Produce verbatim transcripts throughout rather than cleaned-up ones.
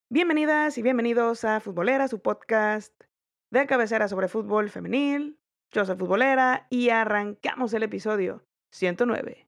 Bienvenidas y bienvenidos a Futbolera, su podcast de cabecera sobre fútbol femenil. Yo soy Futbolera y arrancamos el episodio ciento nueve.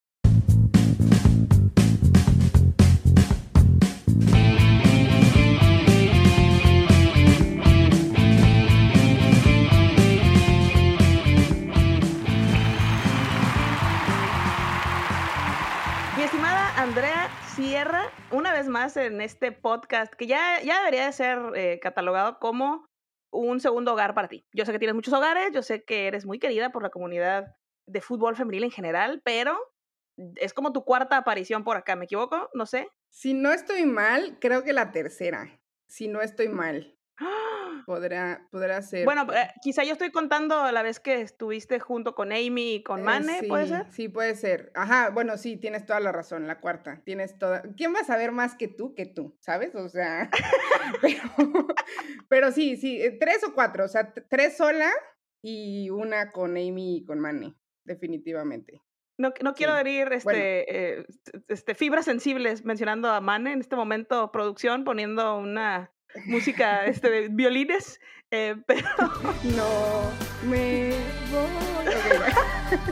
Mi estimada Andrea Sierra, una vez más en este podcast que ya, ya debería de ser eh, catalogado como un segundo hogar para ti. Yo sé que tienes muchos hogares, yo sé que eres muy querida por la comunidad de fútbol femenil en general, pero es como tu cuarta aparición por acá, ¿me equivoco? No sé. Si no estoy mal, creo que la tercera. Si no estoy mal, ¡Ah! podrá, podrá ser. Bueno, eh, quizá yo estoy contando la vez que estuviste junto con Amy y con Eh, Mane, ¿puede ser? sí, sí puede ser. Ajá, bueno, sí, tienes toda la razón, la cuarta. Tienes toda. ¿Quién va a saber más que tú que tú? ¿Sabes? O sea, pero, pero sí, sí, eh, tres o cuatro, o sea, t- tres sola y una con Amy y con Manny, definitivamente. No, no quiero Sí. herir Bueno, este, eh, este, fibras sensibles mencionando a Mane en este momento, producción, poniendo una música este, de violines, eh, pero no me voy. Ok, ya.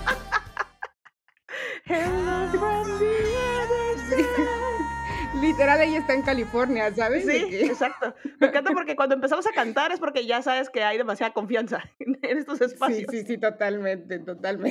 Hello from the other Sí. side. Literal, ella está en California, ¿sabes? De Sí, que exacto. Me encanta porque cuando empezamos a cantar es porque ya sabes que hay demasiada confianza en estos sí, sí, espacios. sí, totalmente, totalmente.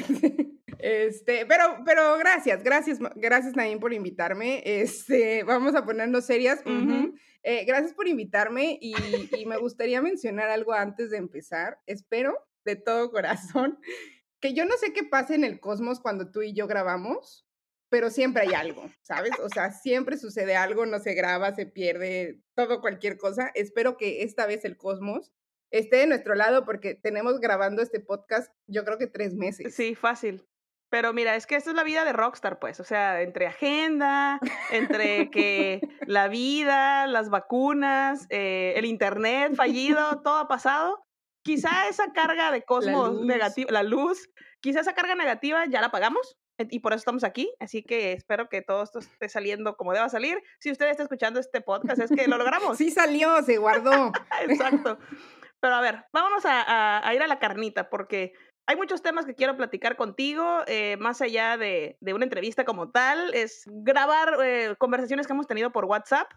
Este, pero pero gracias, gracias, ma gracias, Naim, por invitarme. Este, vamos a ponernos serias. Ujú. Ujú. Eh, gracias por invitarme y y me gustaría mencionar algo antes de empezar. Espero de todo corazón que yo no sé qué pasa en el cosmos cuando tú y yo grabamos, pero siempre hay algo, ¿sabes? O sea, siempre sucede algo, no se graba, se pierde, todo, cualquier cosa. Espero que esta vez el cosmos esté de nuestro lado porque tenemos grabando este podcast, yo creo que tres meses. Sí, fácil. Pero mira, es que esta es la vida de rockstar, pues, o sea, entre agenda, entre que la vida, las vacunas, eh, el internet fallido, todo ha pasado. Quizá esa carga de La cosmos luz. negativa, la luz, quizá esa carga negativa ya la pagamos eh, y por eso estamos aquí. Así que espero que todo esto esté saliendo como deba salir. Si usted está escuchando este podcast, es que lo logramos. Sí salió, se guardó. Exacto. Pero a ver, vámonos a, a- a ir a la carnita, porque hay muchos temas que quiero platicar contigo, eh, más allá de, de una entrevista como tal, es grabar eh, conversaciones que hemos tenido por WhatsApp,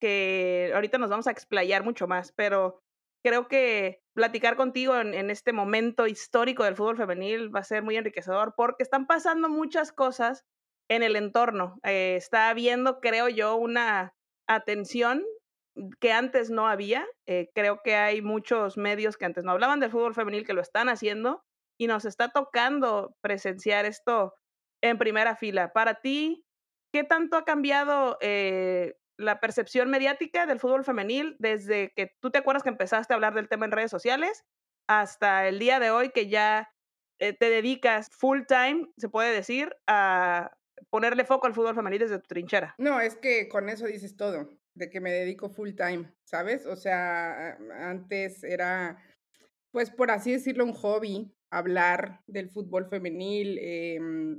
que ahorita nos vamos a explayar mucho más, pero creo que platicar contigo en, en este momento histórico del fútbol femenil va a ser muy enriquecedor, porque están pasando muchas cosas en el entorno. Eh, está habiendo, creo yo, una atención que antes no había. Eh, creo que hay muchos medios que antes no hablaban del fútbol femenil que lo están haciendo y nos está tocando presenciar esto en primera fila. Para ti, ¿qué tanto ha cambiado eh, la percepción mediática del fútbol femenil desde que tú te acuerdas que empezaste a hablar del tema en redes sociales hasta el día de hoy que ya eh, te dedicas full time, se puede decir, a ponerle foco al fútbol femenil desde tu trinchera? No, es que con eso dices todo, de que me dedico full time, ¿sabes? O sea, a- antes era, pues por así decirlo, un hobby, hablar del fútbol femenil, em,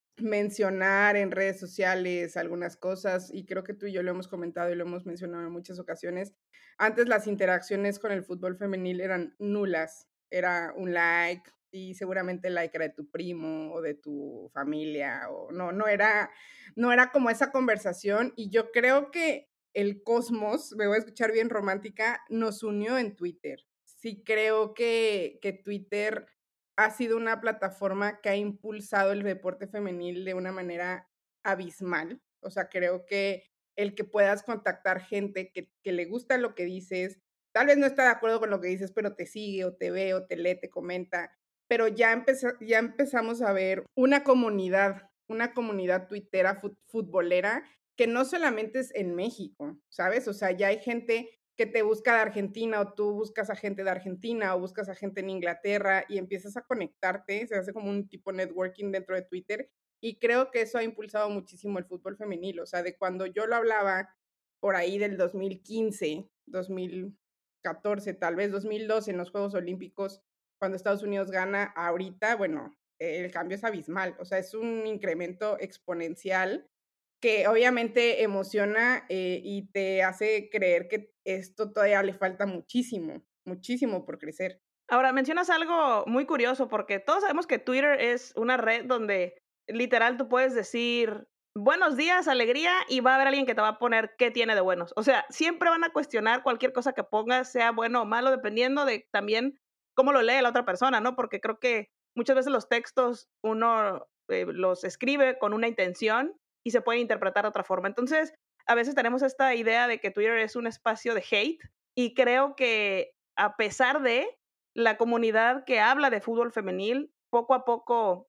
mencionar en redes sociales algunas cosas, y creo que tú y yo lo hemos comentado y lo hemos mencionado en muchas ocasiones. Antes las interacciones con el fútbol femenil eran nulas, era un like y seguramente el like era de tu primo o de tu familia, o no, no era, no era como esa conversación, y yo creo que el cosmos, me voy a escuchar bien romántica, nos unió en Twitter. Sí creo que, que Twitter ha sido una plataforma que ha impulsado el deporte femenil de una manera abismal. O sea, creo que el que puedas contactar gente que, que le gusta lo que dices, tal vez no está de acuerdo con lo que dices, pero te sigue o te ve o te lee, te comenta, pero ya, empeza- ya empezamos a ver una comunidad, una comunidad tuitera, fut- futbolera, que no solamente es en México, ¿sabes? O sea, ya hay gente que te busca de Argentina o tú buscas a gente de Argentina o buscas a gente en Inglaterra y empiezas a conectarte, se hace como un tipo networking dentro de Twitter, y creo que eso ha impulsado muchísimo el fútbol femenil. O sea, de cuando yo lo hablaba por ahí del dos mil quince, dos mil catorce, tal vez dos mil doce en los Juegos Olímpicos, cuando Estados Unidos gana, ahorita, bueno, el cambio es abismal, o sea, es un incremento exponencial que obviamente emociona, eh, y te hace creer que esto todavía le falta muchísimo, muchísimo por crecer. Ahora, mencionas algo muy curioso, porque todos sabemos que Twitter es una red donde literal tú puedes decir buenos días, alegría, y va a haber alguien que te va a poner qué tiene de buenos. O sea, siempre van a cuestionar cualquier cosa que pongas, sea bueno o malo, dependiendo de también cómo lo lee la otra persona, ¿no? Porque creo que muchas veces los textos uno eh, los escribe con una intención y se puede interpretar de otra forma. Entonces, a veces tenemos esta idea de que Twitter es un espacio de hate y creo que a pesar de la comunidad que habla de fútbol femenil poco a poco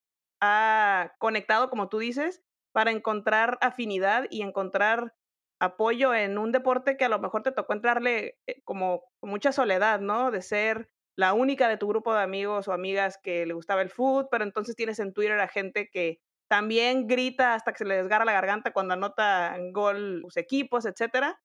ha conectado, como tú dices, para encontrar afinidad y encontrar apoyo en un deporte que a lo mejor te tocó entrarle eh, como con mucha soledad, ¿no? De ser la única de tu grupo de amigos o amigas que le gustaba el fútbol, pero entonces tienes en Twitter a gente que también grita hasta que se le desgarra la garganta cuando anota gol sus equipos, etcétera.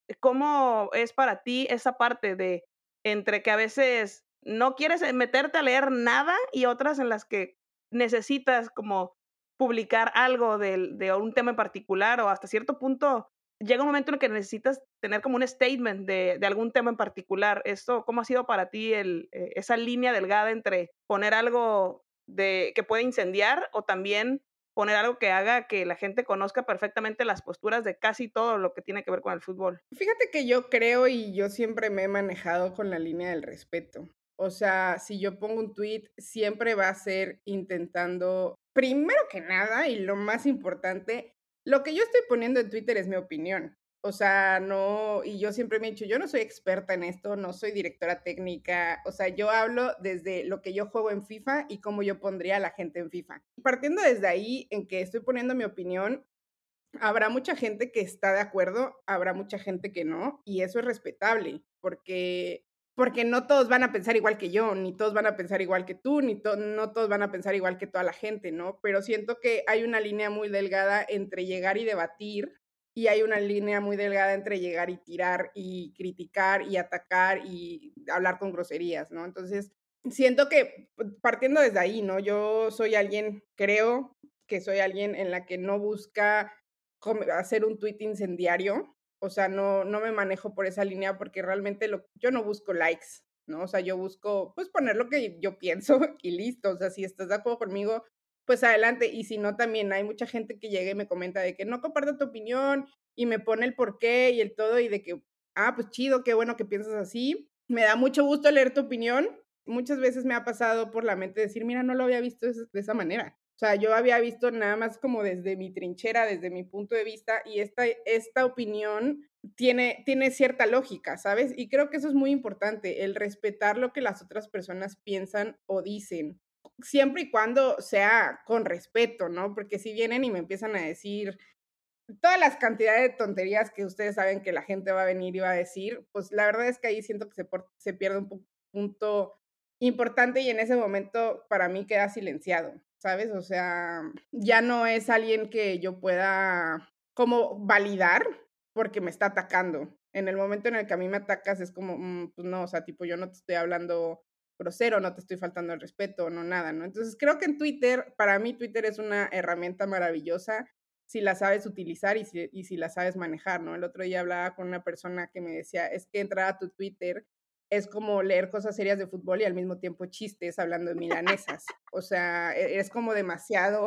¿Cómo es para ti esa parte de entre que a veces no quieres eh, meterte a leer nada y otras en las que necesitas como publicar algo del de un tema en particular o hasta cierto punto llega un momento en el que necesitas tener como un statement de de algún tema en particular? ¿Esto cómo ha sido para ti el, eh, esa línea delgada entre poner algo de que puede incendiar o también poner algo que haga que la gente conozca perfectamente las posturas de casi todo lo que tiene que ver con el fútbol? Fíjate que yo creo y yo siempre me he manejado con la línea del respeto. O sea, si yo pongo un tweet, siempre va a ser intentando, primero que nada, y lo más importante, lo que yo estoy poniendo en Twitter es mi opinión. O sea, no, y yo siempre me he dicho, yo no soy experta en esto, no soy directora técnica, o sea, yo hablo desde lo que yo juego en FIFA y cómo yo pondría a la gente en FIFA. Partiendo desde ahí, en que estoy poniendo mi opinión, habrá mucha gente que está de acuerdo, habrá mucha gente que no, y eso es respetable, porque porque no todos van a pensar igual que yo, ni todos van a pensar igual que tú, ni to no todos van a pensar igual que toda la gente, ¿no? Pero siento que hay una línea muy delgada entre llegar y debatir, y hay una línea muy delgada entre llegar y tirar, y criticar, y atacar, y hablar con groserías, ¿no? Entonces, siento que, p partiendo desde ahí, ¿no? Yo soy alguien, creo que soy alguien en la que no busca com hacer un tuit incendiario, o sea, no no me manejo por esa línea porque realmente lo yo no busco likes, ¿no? O sea, yo busco, pues, poner lo que yo pienso y listo, o sea, si estás de acuerdo conmigo, pues adelante, y si no, también hay mucha gente que llega y me comenta de que no comparto tu opinión y me pone el porqué y el todo y de que, ah, pues chido, qué bueno que piensas así. Me da mucho gusto leer tu opinión. Muchas veces me ha pasado por la mente decir: "Mira, no lo había visto de esa de esa manera". O sea, yo había visto nada más como desde mi trinchera, desde mi punto de vista, y esta esta opinión tiene tiene cierta lógica, ¿sabes? Y creo que eso es muy importante, el respetar lo que las otras personas piensan o dicen, siempre y cuando sea con respeto, ¿no? Porque si vienen y me empiezan a decir todas las cantidades de tonterías que ustedes saben que la gente va a venir y va a decir, pues la verdad es que ahí siento que se, por- se pierde un pu- punto importante y en ese momento para mí queda silenciado, ¿sabes? O sea, ya no es alguien que yo pueda como validar porque me está atacando. En el momento en el que a mí me atacas es como, mm, pues no, o sea, tipo, yo no te estoy hablando grosero, no te estoy faltando el respeto, no nada, ¿no? Entonces creo que en Twitter, para mí Twitter es una herramienta maravillosa si la sabes utilizar y si, y si la sabes manejar, ¿no? El otro día hablaba con una persona que me decía, es que entrar a tu Twitter es como leer cosas serias de fútbol y al mismo tiempo chistes hablando de milanesas. O sea, e- es como demasiado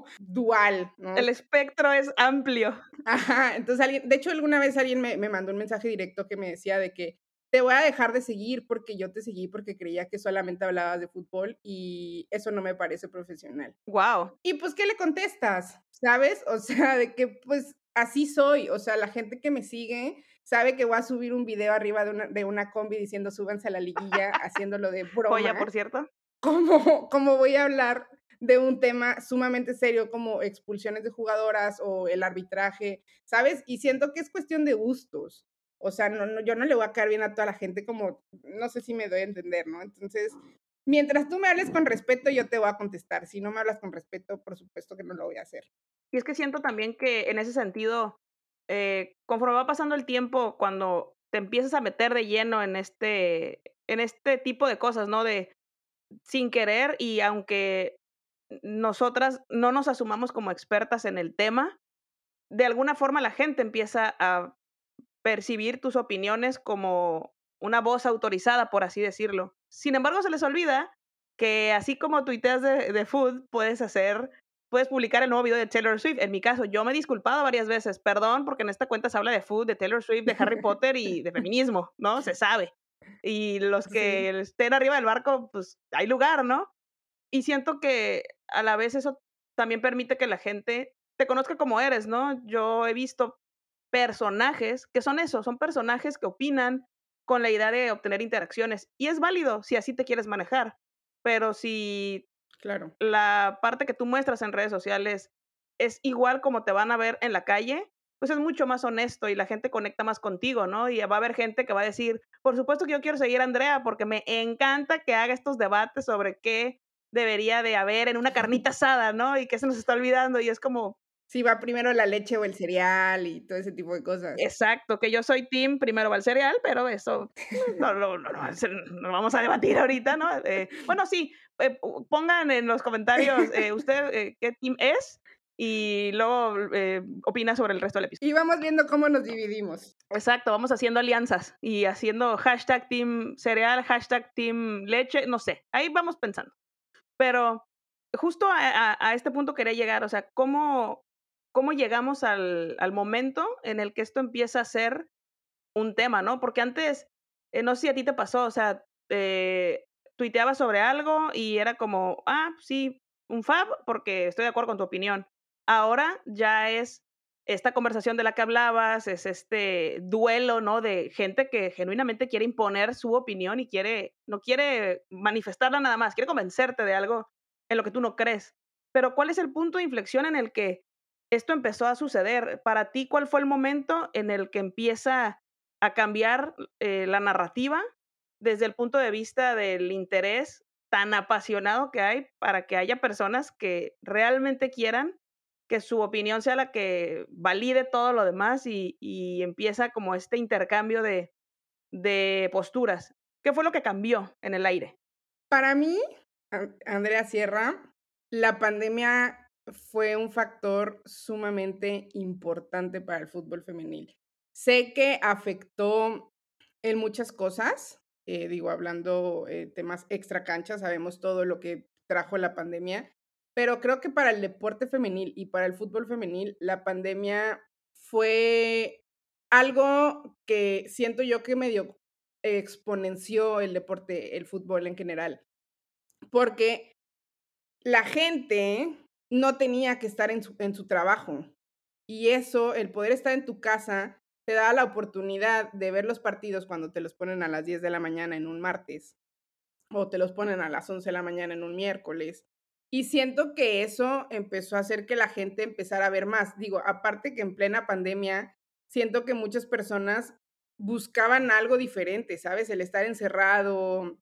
dual, El ¿no? espectro es amplio. Ajá, entonces alguien, de hecho alguna vez alguien me, me mandó un mensaje directo que me decía de que te voy a dejar de seguir porque yo te seguí porque creía que solamente hablabas de fútbol y eso no me parece profesional. Wow. Y pues, ¿qué le contestas? ¿Sabes? O sea, de que, pues, así soy. O sea, la gente que me sigue sabe que voy a subir un video arriba de una de una combi diciendo: "Súbanse a la liguilla", haciéndolo de Joya, broma. por cierto. ¿Cómo cómo voy a hablar de un tema sumamente serio como expulsiones de jugadoras o el arbitraje? ¿Sabes? Y siento que es cuestión de gustos. O sea, no no, yo no le voy a caer bien a toda la gente como no sé si me doy a entender, ¿no? Entonces, mientras tú me hables con respeto, yo te voy a contestar. Si no me hablas con respeto, por supuesto que no lo voy a hacer. Y es que siento también que en ese sentido, eh, conforme va pasando el tiempo, cuando te empiezas a meter de lleno en este en este tipo de cosas, ¿no? De sin querer y aunque nosotras no nos asumamos como expertas en el tema, de alguna forma la gente empieza a percibir tus opiniones como una voz autorizada, por así decirlo. Sin embargo, se les olvida que así como tuiteas de de food, puedes hacer puedes publicar el nuevo video de Taylor Swift. En mi caso, yo me he disculpado varias veces. Perdón, porque en esta cuenta se habla de food, de Taylor Swift, de Harry Potter y de feminismo, ¿no? Se sabe. Y los Sí, que estén arriba del barco, pues hay lugar, ¿no? Y siento que a la vez eso también permite que la gente te conozca como eres, ¿no? Yo he visto personajes que son eso, son personajes que opinan con la idea de obtener interacciones. Y es válido si así te quieres manejar. Pero si claro. la parte que tú muestras en redes sociales es igual como te van a ver en la calle, pues es mucho más honesto y la gente conecta más contigo, ¿no? Y va a haber gente que va a decir, por supuesto que yo quiero seguir a Andrea porque me encanta que haga estos debates sobre qué debería de haber en una carnita asada, ¿no? Y qué se nos está olvidando. Y es como, Sí, va primero la leche o el cereal y todo ese tipo de cosas. exacto, que yo soy team primero va el cereal, pero eso no no no no no vamos a debatir ahorita, ¿no? Eh, bueno, sí, eh, pu- pongan en los comentarios, eh, usted, eh, qué team es, y luego, eh, opina sobre el resto del episodio. Y vamos viendo cómo nos dividimos. Exacto, vamos haciendo alianzas y haciendo hashtag team cereal, hashtag team leche, no sé, ahí vamos pensando. Pero justo a a a este punto quería llegar, o sea, ¿cómo cómo llegamos al al momento en el que esto empieza a ser un tema, ¿no? Porque antes, eh, no sé si a ti te pasó, o sea, eh, tuiteabas sobre algo y era como, ah, sí, un fab, porque estoy de acuerdo con tu opinión. Ahora ya es esta conversación de la que hablabas, es este duelo, ¿no? De gente que genuinamente quiere imponer su opinión y quiere, no quiere manifestarla nada más, quiere convencerte de algo en lo que tú no crees. Pero ¿cuál es el punto de inflexión en el que esto empezó a suceder? Para ti, ¿cuál fue el momento en el que empieza a cambiar, eh, la narrativa desde el punto de vista del interés tan apasionado que hay para que haya personas que realmente quieran que su opinión sea la que valide todo lo demás y y empieza como este intercambio de de posturas? ¿Qué fue lo que cambió en el aire? Para mí, An Andrea Sierra, la pandemia fue un factor sumamente importante para el fútbol femenil. Sé que afectó en muchas cosas, eh, digo, hablando, eh, temas extracancha, sabemos todo lo que trajo la pandemia, pero creo que para el deporte femenil y para el fútbol femenil, la pandemia fue algo que siento yo que medio exponenció el deporte, el fútbol en general, porque la gente no tenía que estar en su en su trabajo, y eso, el poder estar en tu casa, te da la oportunidad de ver los partidos cuando te los ponen a las diez de la mañana en un martes, o te los ponen a las once de la mañana en un miércoles. Y siento que eso empezó a hacer que la gente empezara a ver más. Digo, aparte que en plena pandemia, siento que muchas personas buscaban algo diferente, ¿sabes? El estar encerrado,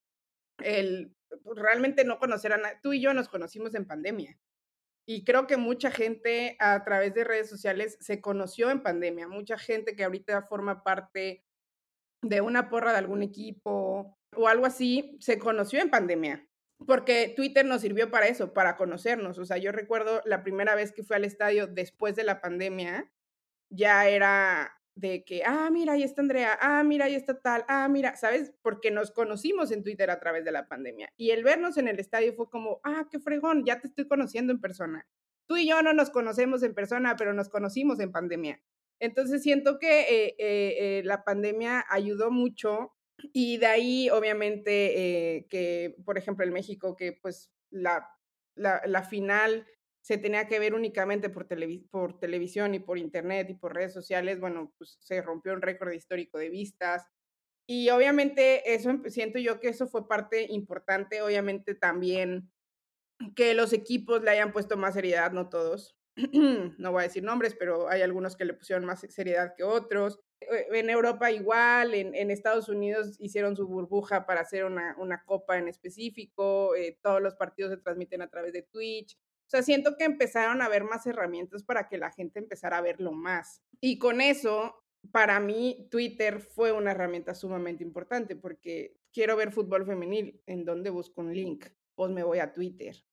el pues, realmente no conocer a nadie. Tú y yo nos conocimos en pandemia. Y creo que mucha gente a través de redes sociales se conoció en pandemia. Mucha gente que ahorita forma parte de una porra de algún equipo o algo así, se conoció en pandemia, porque Twitter nos sirvió para eso, para conocernos. O sea, yo recuerdo la primera vez que fui al estadio después de la pandemia, ya era de que, ah, mira, ahí está Andrea, ah, mira, ahí está tal, ah, mira, ¿sabes? Porque nos conocimos en Twitter a través de la pandemia. Y el vernos en el estadio fue como, ah, qué fregón, ya te estoy conociendo en persona. Tú y yo no nos conocemos en persona, pero nos conocimos en pandemia. Entonces siento que eh, eh, eh, la pandemia ayudó mucho y de ahí, obviamente, eh, que, por ejemplo, en México, que pues la, la, la final se tenía que ver únicamente por, televi por televisión y por internet y por redes sociales, bueno, pues se rompió un récord histórico de vistas. Y obviamente eso em- siento yo que eso fue parte importante, obviamente también que los equipos le hayan puesto más seriedad, no todos. No voy a decir nombres, pero hay algunos que le pusieron más seriedad que otros. Eh, En Europa igual, en, en Estados Unidos hicieron su burbuja para hacer una, una copa en específico, eh, todos los partidos se transmiten a través de Twitch. O sea, siento que empezaron a haber más herramientas para que la gente empezara a verlo más. Y con eso, para mí, Twitter fue una herramienta sumamente importante porque quiero ver fútbol femenil. ¿En dónde busco un link? Pues me voy a Twitter.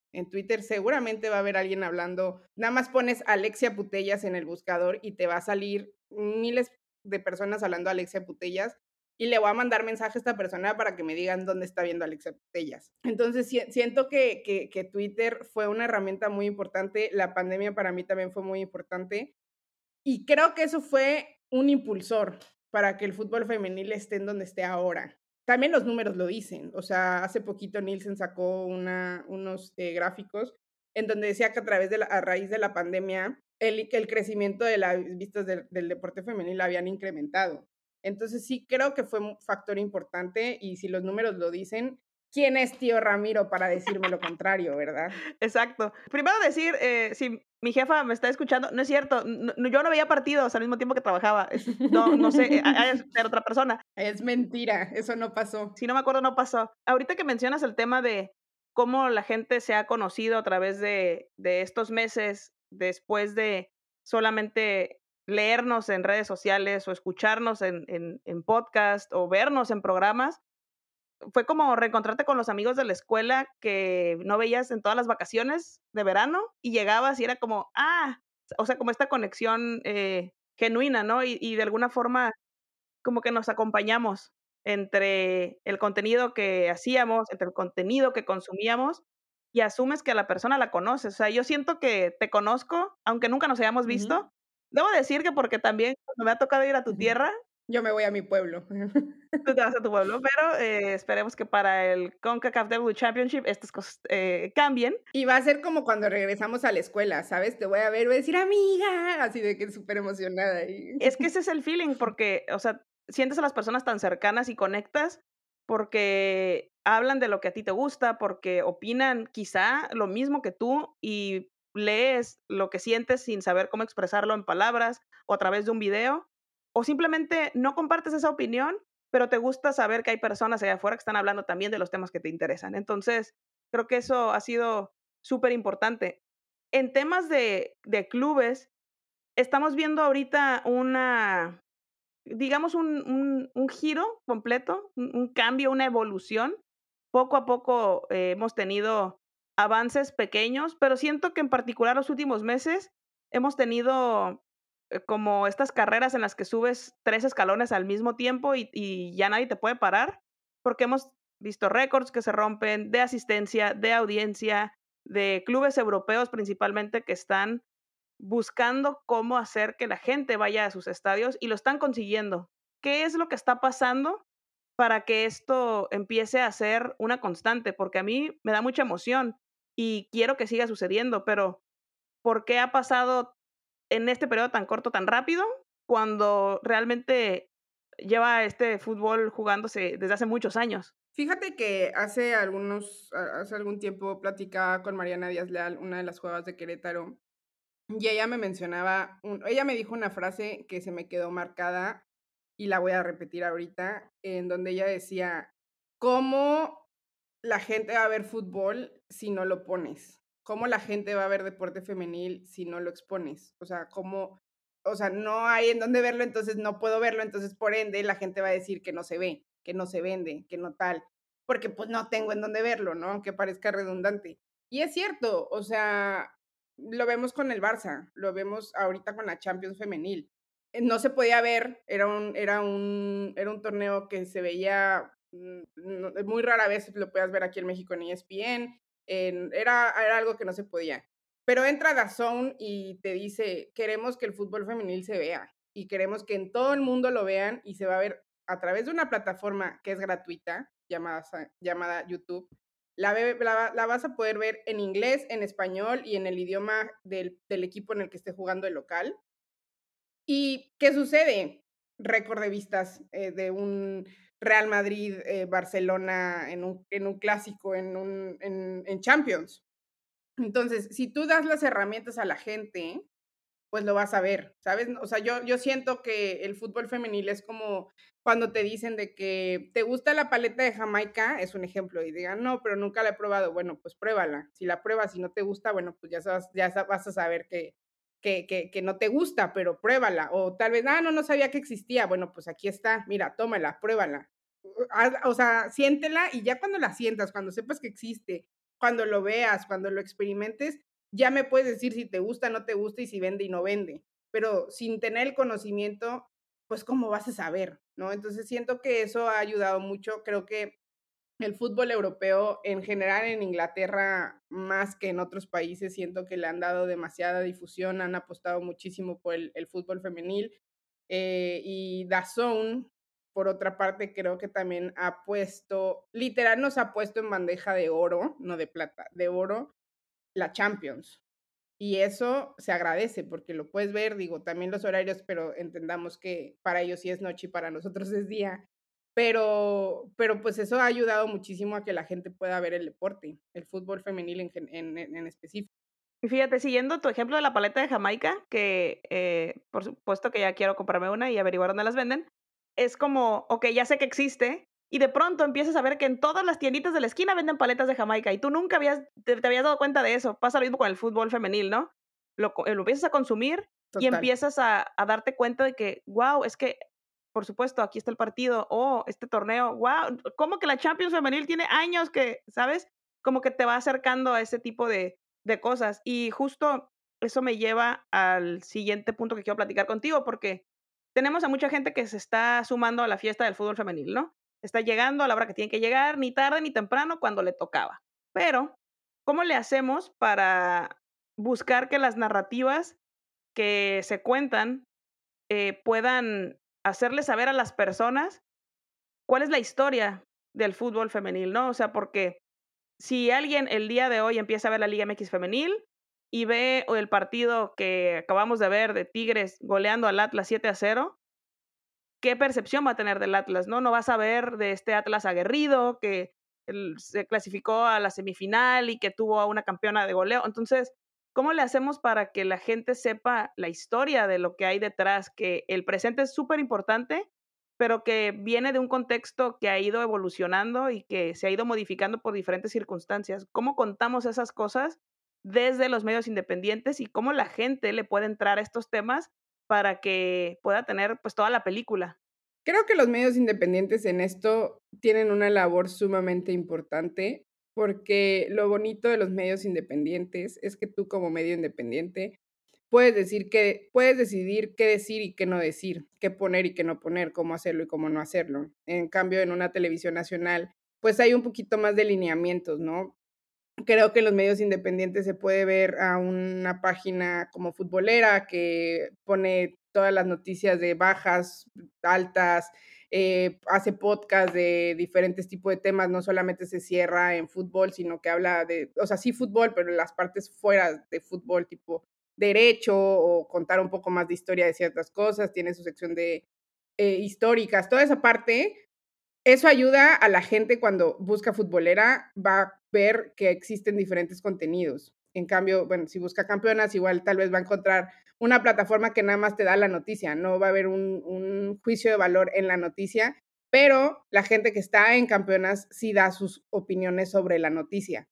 En Twitter seguramente va a haber alguien hablando, nada más pones Alexia Putellas en el buscador y te va a salir miles de personas hablando Alexia Putellas, y le voy a mandar mensaje a esta persona para que me digan dónde está viendo Alexia Putellas. Entonces, si, siento que, que, que Twitter fue una herramienta muy importante, la pandemia para mí también fue muy importante, y creo que eso fue un impulsor para que el fútbol femenil esté en donde esté ahora. También los números lo dicen, o sea, hace poquito Nielsen sacó una, unos eh, gráficos en donde decía que a través de la, a raíz de la pandemia, el, el crecimiento de las vistas del, del deporte femenil habían incrementado. Entonces sí creo que fue un factor importante, y si los números lo dicen, ¿quién es tío Ramiro para decirme lo contrario, verdad? Exacto. Primero decir, eh, si mi jefa me está escuchando, no es cierto, no, yo no veía partidos al mismo tiempo que trabajaba. Es, no, no sé, eh, hay que ser otra persona. Es mentira, eso no pasó. Si no me acuerdo, no pasó. Ahorita que mencionas el tema de cómo la gente se ha conocido a través de, de estos meses, después de solamente leernos en redes sociales o escucharnos en, en, en podcast o vernos en programas, fue como reencontrarte con los amigos de la escuela que no veías en todas las vacaciones de verano, y llegabas y era como, ah, o sea, como esta conexión eh, genuina, ¿no? Y, y de alguna forma como que nos acompañamos entre el contenido que hacíamos, entre el contenido que consumíamos, y asumes que a la persona la conoces. O sea, yo siento que te conozco, aunque nunca nos hayamos Ujú. visto. Debo decir que porque también cuando me ha tocado ir a tu Ujú. tierra, Yo me voy a mi pueblo. tú te vas a tu pueblo, pero eh, esperemos que para el CONCACAF W Championship estas cosas eh, cambien. Y va a ser como cuando regresamos a la escuela, ¿sabes? Te voy a ver, voy a decir, amiga, así de que súper emocionada. Y... Es que ese es el feeling, porque, o sea, sientes a las personas tan cercanas y conectas porque hablan de lo que a ti te gusta, porque opinan quizá lo mismo que tú, y lees lo que sientes sin saber cómo expresarlo en palabras o a través de un video, o simplemente no compartes esa opinión, pero te gusta saber que hay personas allá afuera que están hablando también de los temas que te interesan. Entonces, creo que eso ha sido súper importante. En temas de, de clubes, estamos viendo ahorita una, digamos, un, un, un giro completo, un, un cambio, una evolución. Poco a poco eh, hemos tenido avances pequeños, pero siento que en particular los últimos meses hemos tenido eh, como estas carreras en las que subes tres escalones al mismo tiempo y, y ya nadie te puede parar, porque hemos visto récords que se rompen de asistencia, de audiencia, de clubes europeos principalmente que están buscando cómo hacer que la gente vaya a sus estadios, y lo están consiguiendo. ¿Qué es lo que está pasando para que esto empiece a ser una constante? Porque a mí me da mucha emoción y quiero que siga sucediendo, pero ¿por qué ha pasado en este periodo tan corto, tan rápido, cuando realmente lleva este fútbol jugándose desde hace muchos años? Fíjate que hace algunos, a- hace algún tiempo platicaba con Mariana Díaz Leal, una de las jugadoras de Querétaro, y ella me mencionaba, un- ella me dijo una frase que se me quedó marcada y la voy a repetir ahorita, en donde ella decía, ¿cómo la gente va a ver fútbol si no lo pones? ¿Cómo la gente va a ver deporte femenil si no lo expones? O sea, ¿cómo? O sea, no hay en dónde verlo, entonces no puedo verlo, entonces por ende la gente va a decir que no se ve, que no se vende, que no tal, porque pues no tengo en dónde verlo, ¿no? Aunque parezca redundante. Y es cierto, o sea, lo vemos con el Barça, lo vemos ahorita con la Champions femenil. Eh, No se podía ver, era un, era un, era un torneo que se veía mm, no- muy rara vez lo puedas ver aquí en México en E S P N, en- era, era algo que no se podía. Pero entra DAZN y te dice, queremos que el fútbol femenil se vea y queremos que en todo el mundo lo vean, y se va a ver a través de una plataforma que es gratuita, llamada, sa- llamada YouTube. La, ve- la- la vas a poder ver en inglés, en español y en el idioma del, del equipo en el que esté jugando el local. ¿Y qué sucede? Récord de vistas eh, de un Real Madrid, eh, Barcelona en un, en un clásico, en, un, en, en Champions. Entonces, si tú das las herramientas a la gente, pues lo vas a ver, ¿sabes? O sea, yo, yo siento que el fútbol femenil es como cuando te dicen de que te gusta la paleta de Jamaica, es un ejemplo, y digan, no, pero nunca la he probado. Bueno, pues pruébala. Si la pruebas y no te gusta, bueno, pues ya, sabes, ya vas a saber que, que, que, que no te gusta, pero pruébala. O tal vez, ah, no, no sabía que existía. Bueno, pues aquí está, mira, tómala, pruébala. O sea, siéntela, y ya cuando la sientas, cuando sepas que existe cuando lo veas, cuando lo experimentes, ya me puedes decir si te gusta, no te gusta y si vende y no vende. Pero sin tener el conocimiento, pues, ¿cómo vas a saber?, ¿no? Entonces, siento que eso ha ayudado mucho. Creo que el fútbol europeo, en general en Inglaterra, más que en otros países, siento que le han dado demasiada difusión, han apostado muchísimo por el el fútbol femenil, eh, y DAZN, por otra parte, creo que también ha puesto, literal, nos ha puesto en bandeja de oro, no de plata, de oro, la Champions. Y eso se agradece porque lo puedes ver, digo, también los horarios, pero entendamos que para ellos sí es noche y para nosotros es día. Pero pero, pues, eso ha ayudado muchísimo a que la gente pueda ver el deporte, el fútbol femenil en gen en en en específico. Y fíjate, siguiendo tu ejemplo de la paleta de Jamaica, que, eh, por supuesto que ya quiero comprarme una y averiguar dónde las venden, es como, okey, ya sé que existe, y de pronto empiezas a ver que en todas las tienditas de la esquina venden paletas de Jamaica, y tú nunca habías te te habías dado cuenta de eso. Pasa lo mismo con el fútbol femenil, ¿no? Lo co lo empiezas a consumir y Total. empiezas a a darte cuenta de que, guau, es que, por supuesto, aquí está el partido, oh, este torneo, guau, ¿cómo que la Champions femenil tiene años que? ¿Sabes? Como que te va acercando a ese tipo de de cosas. Y justo eso me lleva al siguiente punto que quiero platicar contigo, porque tenemos a mucha gente que se está sumando a la fiesta del fútbol femenil, ¿no? Está llegando a la hora que tiene que llegar, ni tarde ni temprano, cuando le tocaba. Pero, ¿cómo le hacemos para buscar que las narrativas que se cuentan, eh, puedan hacerle saber a las personas cuál es la historia del fútbol femenil, ¿no? O sea, porque si alguien el día de hoy empieza a ver la Liga M X femenil y ve o el partido que acabamos de ver de Tigres goleando al Atlas siete a cero, ¿qué percepción va a tener del Atlas, no? No va a saber de este Atlas aguerrido que el se clasificó a la semifinal y que tuvo a una campeona de goleo. Entonces, ¿cómo le hacemos para que la gente sepa la historia de lo que hay detrás? Que el presente es superimportante, pero que viene de un contexto que ha ido evolucionando y que se ha ido modificando por diferentes circunstancias. ¿Cómo contamos esas cosas desde los medios independientes y cómo la gente le puede entrar a estos temas para que pueda tener, pues, toda la película? Creo que los medios independientes en esto tienen una labor sumamente importante, porque lo bonito de los medios independientes es que tú, como medio independiente, puedes decir que puedes decidir qué decir y qué no decir, qué poner y qué no poner, cómo hacerlo y cómo no hacerlo. En cambio, en una televisión nacional, pues, hay un poquito más de lineamientos, ¿no? Creo que en los medios independientes se puede ver a una página como Futbolera, que pone todas las noticias de bajas, altas, eh, hace podcast de diferentes tipos de temas, no solamente se cierra en fútbol, sino que habla de, o sea, sí fútbol, pero en las partes fuera de fútbol, tipo derecho o contar un poco más de historia de ciertas cosas, tiene su sección de, eh, históricas, toda esa parte, eso ayuda a la gente cuando busca Futbolera, va a ver que existen diferentes contenidos. En cambio, bueno, si busca Campeonas, igual tal vez va a encontrar una plataforma que nada más te da la noticia, no va a haber un un juicio de valor en la noticia, pero la gente que está en Campeonas sí da sus opiniones sobre la noticia.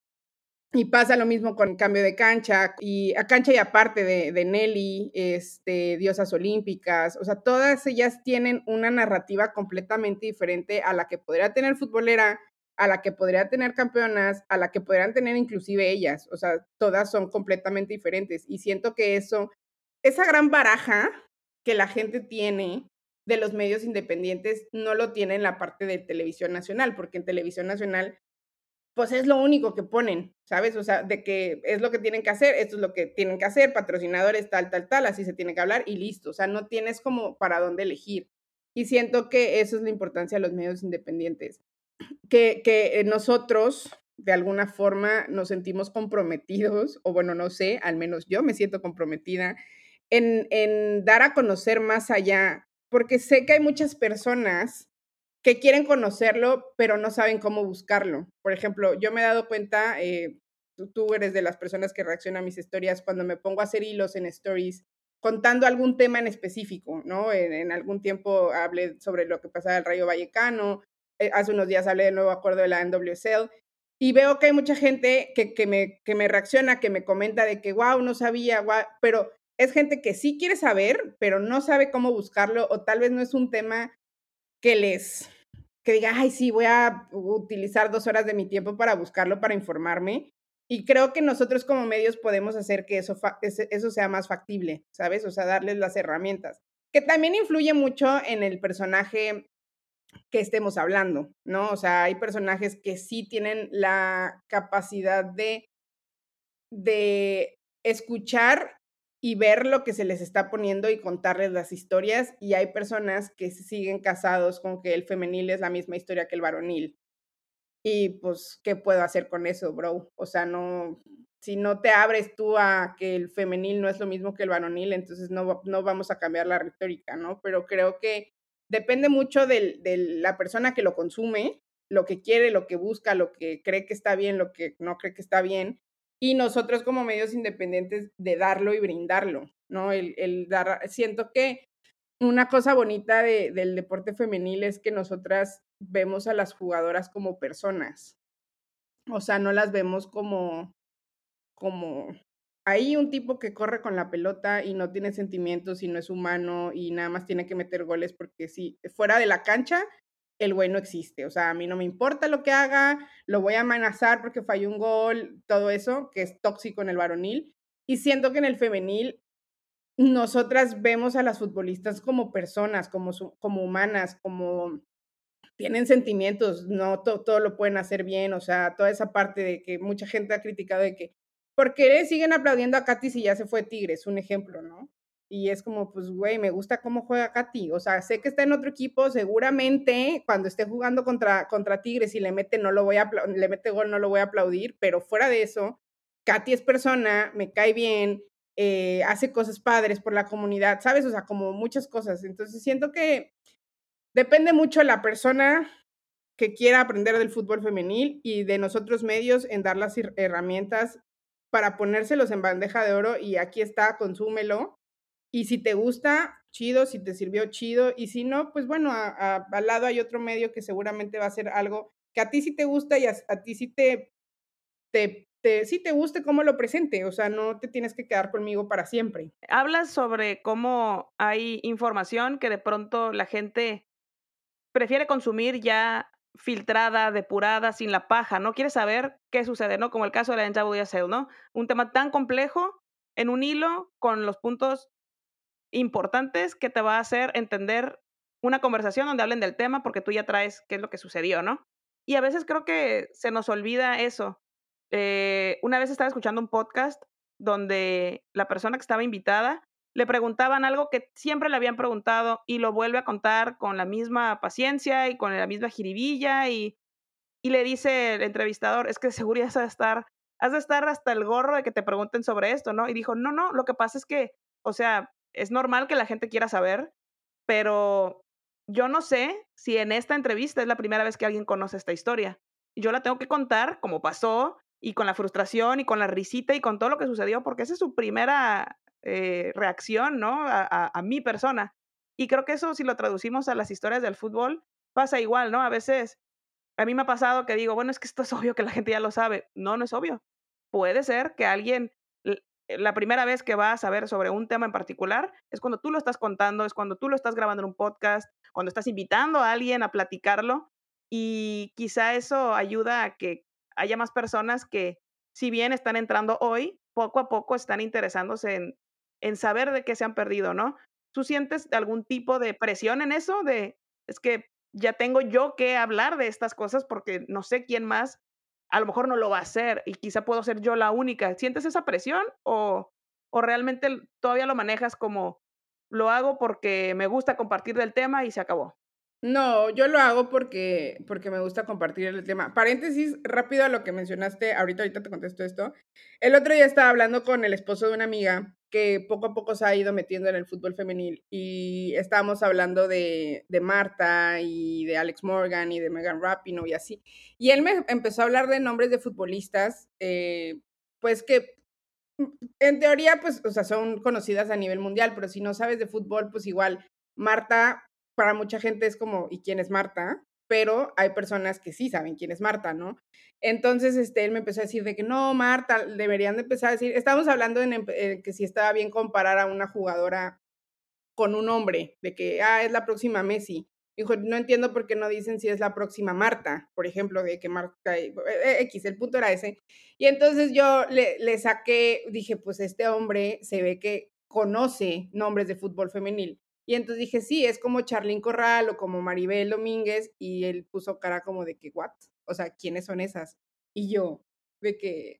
Y pasa lo mismo con Cambio de Cancha, y a Cancha y Aparte de de Nelly, este, Diosas Olímpicas, o sea, todas ellas tienen una narrativa completamente diferente a la que podría tener Futbolera, a la que podría tener Campeonas, a la que podrían tener inclusive ellas, o sea, todas son completamente diferentes. Y siento que eso, esa gran baraja que la gente tiene de los medios independientes, no lo tiene en la parte de televisión nacional, porque en televisión nacional, pues, es lo único que ponen, ¿sabes? O sea, de que es lo que tienen que hacer, esto es lo que tienen que hacer, patrocinadores, tal, tal, tal, así se tiene que hablar y listo. O sea, no tienes como para dónde elegir. Y siento que eso es la importancia de los medios independientes, que que nosotros, de alguna forma, nos sentimos comprometidos, o bueno, no sé, al menos yo me siento comprometida en en dar a conocer más allá, porque sé que hay muchas personas que quieren conocerlo, pero no saben cómo buscarlo. Por ejemplo, yo me he dado cuenta, eh, tú tú eres de las personas que reacciona a mis historias cuando me pongo a hacer hilos en stories contando algún tema en específico, ¿no? En en algún tiempo hablé sobre lo que pasaba en el Rayo Vallecano, eh, hace unos días hablé del nuevo acuerdo de la N W S L, y veo que hay mucha gente que que me que me reacciona, que me comenta de que: "Guau, no sabía, guau", pero es gente que sí quiere saber, pero no sabe cómo buscarlo, o tal vez no es un tema que les que diga: "Ay, sí, voy a utilizar dos horas de mi tiempo para buscarlo, para informarme", Y creo que nosotros como medios podemos hacer que eso, eso sea más factible, ¿sabes? O sea, darles las herramientas. Que también influye mucho en el personaje que estemos hablando, ¿no? O sea, hay personajes que sí tienen la capacidad de, de escuchar y ver lo que se les está poniendo y contarles las historias, y hay personas que siguen casados con que el femenil es la misma historia que el varonil. Y pues, ¿qué puedo hacer con eso, bro? O sea, no, si no te abres tú a que el femenil no es lo mismo que el varonil, entonces no, no vamos a cambiar la retórica, ¿no? Pero creo que depende mucho de, de la persona que lo consume, lo que quiere, lo que busca, lo que cree que está bien, lo que no cree que está bien, y nosotros como medios independientes de darlo y brindarlo, ¿no? El, el dar, siento que una cosa bonita de, del deporte femenil es que nosotras vemos a las jugadoras como personas. O sea, no las vemos como, como, hay un tipo que corre con la pelota y no tiene sentimientos y no es humano y nada más tiene que meter goles porque si fuera de la cancha, el güey no existe. O sea, a mí no me importa lo que haga, lo voy a amenazar porque falló un gol, todo eso, que es tóxico en el varonil. Y siento que en el femenil nosotras vemos a las futbolistas como personas, como, como humanas, como tienen sentimientos, no to, todo lo pueden hacer bien, o sea, toda esa parte de que mucha gente ha criticado de que, ¿por qué siguen aplaudiendo a Katy si ya se fue Tigres? Un ejemplo, ¿no? Y es como, pues, güey, me gusta cómo juega Katy, o sea, sé que está en otro equipo, seguramente cuando esté jugando contra, contra Tigres y le mete, no lo voy a, le mete gol, no lo voy a aplaudir, pero fuera de eso, Katy es persona, me cae bien, eh, hace cosas padres por la comunidad, ¿sabes? O sea, como muchas cosas. Entonces siento que depende mucho de la persona que quiera aprender del fútbol femenil y de nosotros medios en dar las herramientas para ponérselos en bandeja de oro y aquí está, consúmelo. Y si te gusta, chido, si te sirvió, chido. Y si no, pues bueno, a, a, al lado hay otro medio que seguramente va a ser algo que a ti sí te gusta y a, a ti sí te, te, te, sí te guste cómo lo presente. O sea, no te tienes que quedar conmigo para siempre. Hablas sobre cómo hay información que de pronto la gente prefiere consumir ya filtrada, depurada, sin la paja, ¿no? Quiere saber qué sucede, ¿no? Como el caso de la N W S L, ¿no? Un tema tan complejo en un hilo con los puntos importantes que te va a hacer entender una conversación donde hablen del tema porque tú ya traes qué es lo que sucedió, ¿no? Y a veces creo que se nos olvida eso. Eh, una vez estaba escuchando un podcast donde la persona que estaba invitada le preguntaban algo que siempre le habían preguntado y lo vuelve a contar con la misma paciencia y con la misma jiribilla y, y le dice el entrevistador, es que seguro ya has de estar, has de estar hasta el gorro de que te pregunten sobre esto, ¿no? Y dijo, no, no, lo que pasa es que, o sea, es normal que la gente quiera saber, pero yo no sé si en esta entrevista es la primera vez que alguien conoce esta historia. Yo la tengo que contar como pasó y con la frustración y con la risita y con todo lo que sucedió, porque esa es su primera eh, reacción, ¿no? A, a, a mi persona. Y creo que eso, si lo traducimos a las historias del fútbol, pasa igual, ¿no? A veces, a mí me ha pasado que digo, bueno, es que esto es obvio que la gente ya lo sabe. No, no es obvio. Puede ser que alguien, la primera vez que va a saber sobre un tema en particular es cuando tú lo estás contando, es cuando tú lo estás grabando en un podcast, cuando estás invitando a alguien a platicarlo y quizá eso ayuda a que haya más personas que, si bien están entrando hoy, poco a poco están interesándose en, en saber de qué se han perdido, ¿no? ¿Tú sientes algún tipo de presión en eso? De, es que ya tengo yo que hablar de estas cosas porque no sé quién más a lo mejor no lo va a hacer y quizá puedo ser yo la única. ¿Sientes esa presión o, o realmente todavía lo manejas como lo hago porque me gusta compartir del tema y se acabó? No, yo lo hago porque, porque me gusta compartir el tema. Paréntesis, rápido a lo que mencionaste, ahorita, ahorita te contesto esto. El otro día estaba hablando con el esposo de una amiga que poco a poco se ha ido metiendo en el fútbol femenil y estábamos hablando de, de Marta y de Alex Morgan y de Megan Rapinoe y así. Y él me empezó a hablar de nombres de futbolistas, eh, pues que en teoría, pues, o sea, son conocidas a nivel mundial, pero si no sabes de fútbol, pues igual, Marta, para mucha gente es como, ¿y quién es Marta? Pero hay personas que sí saben quién es Marta, ¿no? Entonces, este, él me empezó a decir de que no, Marta, deberían de empezar a decir, estamos hablando en, en que si estaba bien comparar a una jugadora con un hombre, de que, ah, es la próxima Messi. Dijo, no entiendo por qué no dicen si es la próxima Marta, por ejemplo, de que Marta, eh, X, el punto era ese. Y entonces yo le, le saqué, dije, pues este hombre se ve que conoce nombres de fútbol femenil. Y entonces dije, sí, es como Charlín Corral o como Maribel Domínguez, y él puso cara como de que, ¿what? O sea, ¿quiénes son esas? Y yo, de que,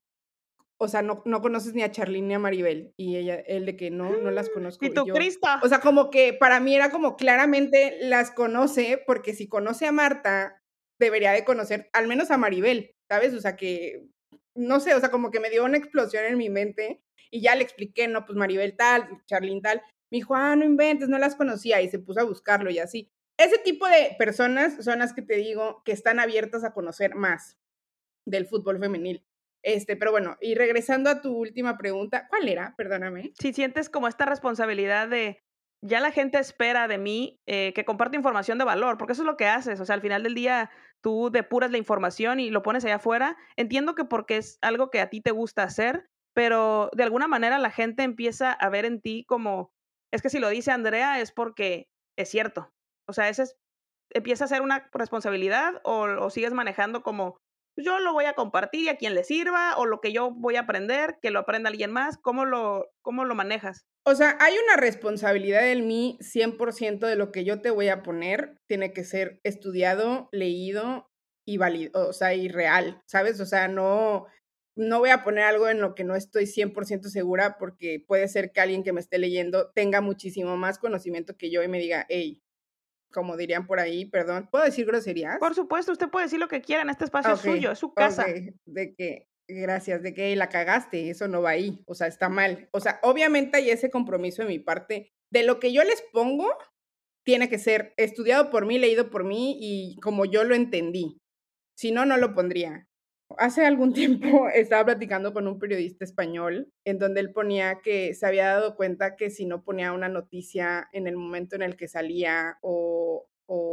o sea, no, no conoces ni a Charlín ni a Maribel. Y ella, él de que no, no las Y conozco. Y tú, yo, Cristo. o sea, como que para mí era como claramente las conoce, porque si conoce a Marta, debería de conocer al menos a Maribel, ¿sabes? O sea, que, no sé, o sea, como que me dio una explosión en mi mente y ya le expliqué, no, pues Maribel tal, Charlín tal. Me dijo, ah, no inventes, no las conocía y se puso a buscarlo y así. Ese tipo de personas son las que te digo que están abiertas a conocer más del fútbol femenil. Este, pero bueno, y regresando a tu última pregunta, ¿cuál era? Perdóname. Si sientes como esta responsabilidad de, ya la gente espera de mí eh, que comparte información de valor, porque eso es lo que haces, o sea, al final del día tú depuras la información y lo pones allá afuera. Entiendo que porque es algo que a ti te gusta hacer, pero de alguna manera la gente empieza a ver en ti como, es que si lo dice Andrea es porque es cierto. O sea, ese es, empieza a ser una responsabilidad o, o sigues manejando como, yo lo voy a compartir y a quien le sirva, o lo que yo voy a aprender, que lo aprenda alguien más. ¿Cómo lo, cómo lo manejas? O sea, hay una responsabilidad en mí, cien por ciento de lo que yo te voy a poner tiene que ser estudiado, leído y válido, o sea, y real, ¿sabes? O sea, no, no voy a poner algo en lo que no estoy cien por ciento segura porque puede ser que alguien que me esté leyendo tenga muchísimo más conocimiento que yo y me diga, hey, como dirían por ahí, perdón, ¿puedo decir Por groserías? supuesto, usted puede decir lo que quiera, en este espacio es suyo, Okey, es su casa. okey, de que gracias, de que la cagaste, eso no va ahí, o sea, está mal. O sea, obviamente hay ese compromiso de mi parte, de lo que yo les pongo, tiene que ser estudiado por mí, leído por mí y como yo lo entendí, si no, no lo pondría. Hace algún tiempo estaba platicando con un periodista español, en donde él ponía que se había dado cuenta que si no ponía una noticia en el momento en el que salía o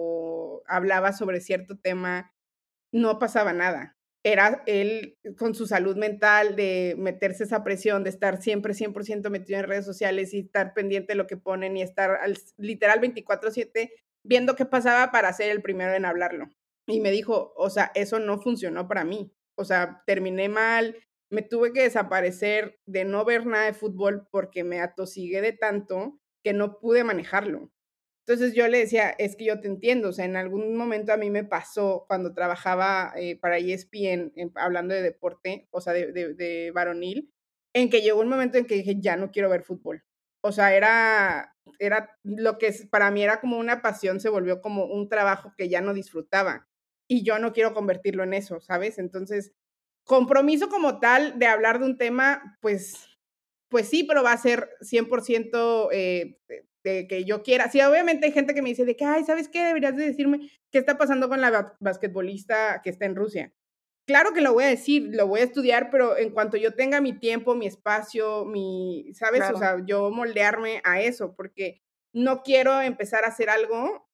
o hablaba sobre cierto tema, no pasaba nada. Era él con su salud mental de meterse esa presión, de estar siempre cien por ciento metido en redes sociales y estar pendiente de lo que ponen y estar al literal veinticuatro siete viendo qué pasaba para ser el primero en hablarlo. Y me dijo, o sea, eso no funcionó para mí. O sea, terminé mal, me tuve que desaparecer de no ver nada de fútbol porque me atosigué de tanto que no pude manejarlo. Entonces yo le decía, es que yo te entiendo, o sea, en algún momento a mí me pasó cuando trabajaba eh, para E S P N, en- hablando de deporte, o sea, de, de, de varonil, en que llegó un momento en que dije, ya no quiero ver fútbol. O sea, era, era lo que es- para mí era como una pasión, se volvió como un trabajo que ya no disfrutaba. Y yo no quiero convertirlo en eso, ¿sabes? Entonces, compromiso como tal de hablar de un tema, pues pues sí, pero va a ser cien por ciento eh, de de que yo quiera. Sí, obviamente hay gente que me dice de que: "Ay, ¿sabes qué? Deberías de decirme qué está pasando con la ba basquetbolista que está en Rusia". Claro que lo voy a decir, lo voy a estudiar, pero en cuanto yo tenga mi tiempo, mi espacio, mi, ¿sabes? O Claro. sea, yo moldearme a eso, porque no quiero empezar a hacer algo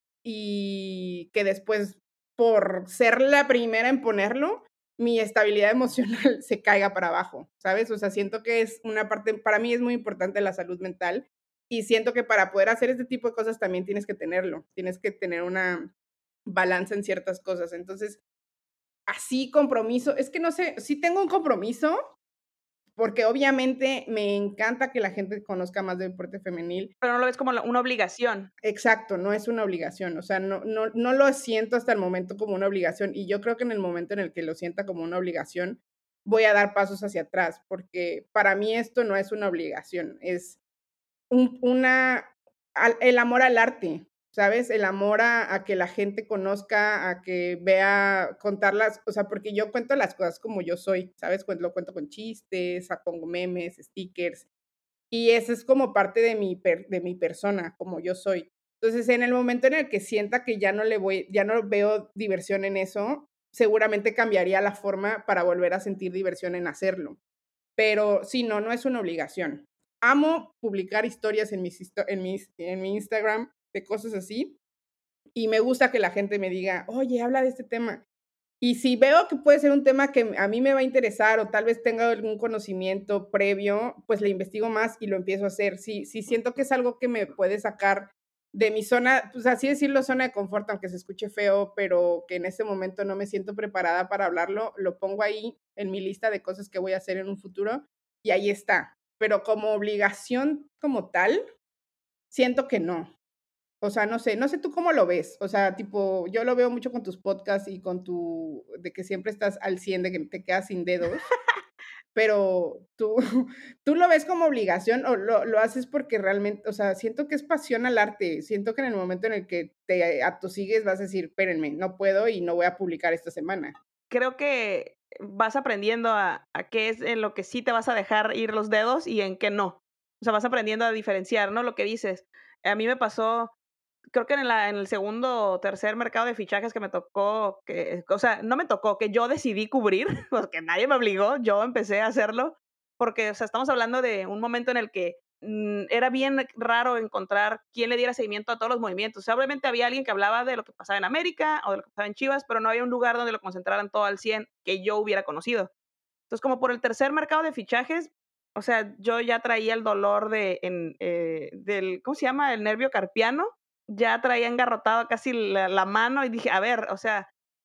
y que después, por ser la primera en ponerlo, mi estabilidad emocional se caiga para abajo, ¿sabes? O sea, siento que es una parte, para mí es muy importante la salud mental y siento que para poder hacer este tipo de cosas también tienes que tenerlo, tienes que tener una balanza en ciertas cosas. Entonces, así compromiso, es que no sé, sí tengo un compromiso, porque obviamente me encanta que la gente conozca más del deporte femenil. Pero no lo ves como la- una obligación. Exacto, no es una obligación, o sea, no, no, no lo siento hasta el momento como una obligación y yo creo que en el momento en el que lo sienta como una obligación, voy a dar pasos hacia atrás, porque para mí esto no es una obligación, es un, una, al- el amor al arte, ¿sabes? El amor a, a que la gente conozca, a que vea, contarlas, o sea, porque yo cuento las cosas como yo soy, ¿sabes? Cuen- Lo cuento con chistes, a- pongo memes, stickers, y eso es como parte de mi, per- de mi persona, como yo soy. Entonces, en el momento en el que sienta que ya no le voy, ya no veo diversión en eso, seguramente cambiaría la forma para volver a sentir diversión en hacerlo. Pero sí, no, no es una obligación. Amo publicar historias en, mis, histo- en, mis, en mi Instagram de cosas así y me gusta que la gente me diga, oye, habla de este tema. Y si veo que puede ser un tema que a mí me va a interesar o tal vez tenga algún conocimiento previo, pues le investigo más y lo empiezo a hacer. Si, si siento que es algo que me puede sacar de mi zona, pues así decirlo, zona de confort, aunque se escuche feo, pero que en este momento no me siento preparada para hablarlo, lo pongo ahí en mi lista de cosas que voy a hacer en un futuro y ahí está. Pero como obligación como tal, siento que no. O sea, no sé, no sé tú cómo lo ves. O sea, tipo, yo lo veo mucho con tus podcasts y con tu, de que siempre estás al cien, de que te quedas sin dedos. Pero tú, tú lo ves como obligación o lo, lo haces porque realmente, o sea, siento que es pasión al arte. Siento que en el momento en el que te atosigues vas a decir, espérenme, no puedo y no voy a publicar esta semana. Creo que vas aprendiendo a, a qué es en lo que sí te vas a dejar ir los dedos y en qué no. O sea, vas aprendiendo a diferenciar, ¿no? Lo que dices. A mí me pasó, creo que en, la, en el segundo o tercer mercado de fichajes que me tocó, que, o sea, no me tocó, que yo decidí cubrir, porque nadie me obligó, yo empecé a hacerlo, porque, o sea, estamos hablando de un momento en el que mm, era bien raro encontrar quién le diera seguimiento a todos los movimientos. O sea, obviamente había alguien que hablaba de lo que pasaba en América o de lo que pasaba en Chivas, pero no había un lugar donde lo concentraran todo al cien que yo hubiera conocido. Entonces, como por el tercer mercado de fichajes, o sea, yo ya traía el dolor de, en, eh, del, ¿cómo se llama? El nervio carpiano. Ya traía engarrotado casi la, la mano y dije, a ver, o sea,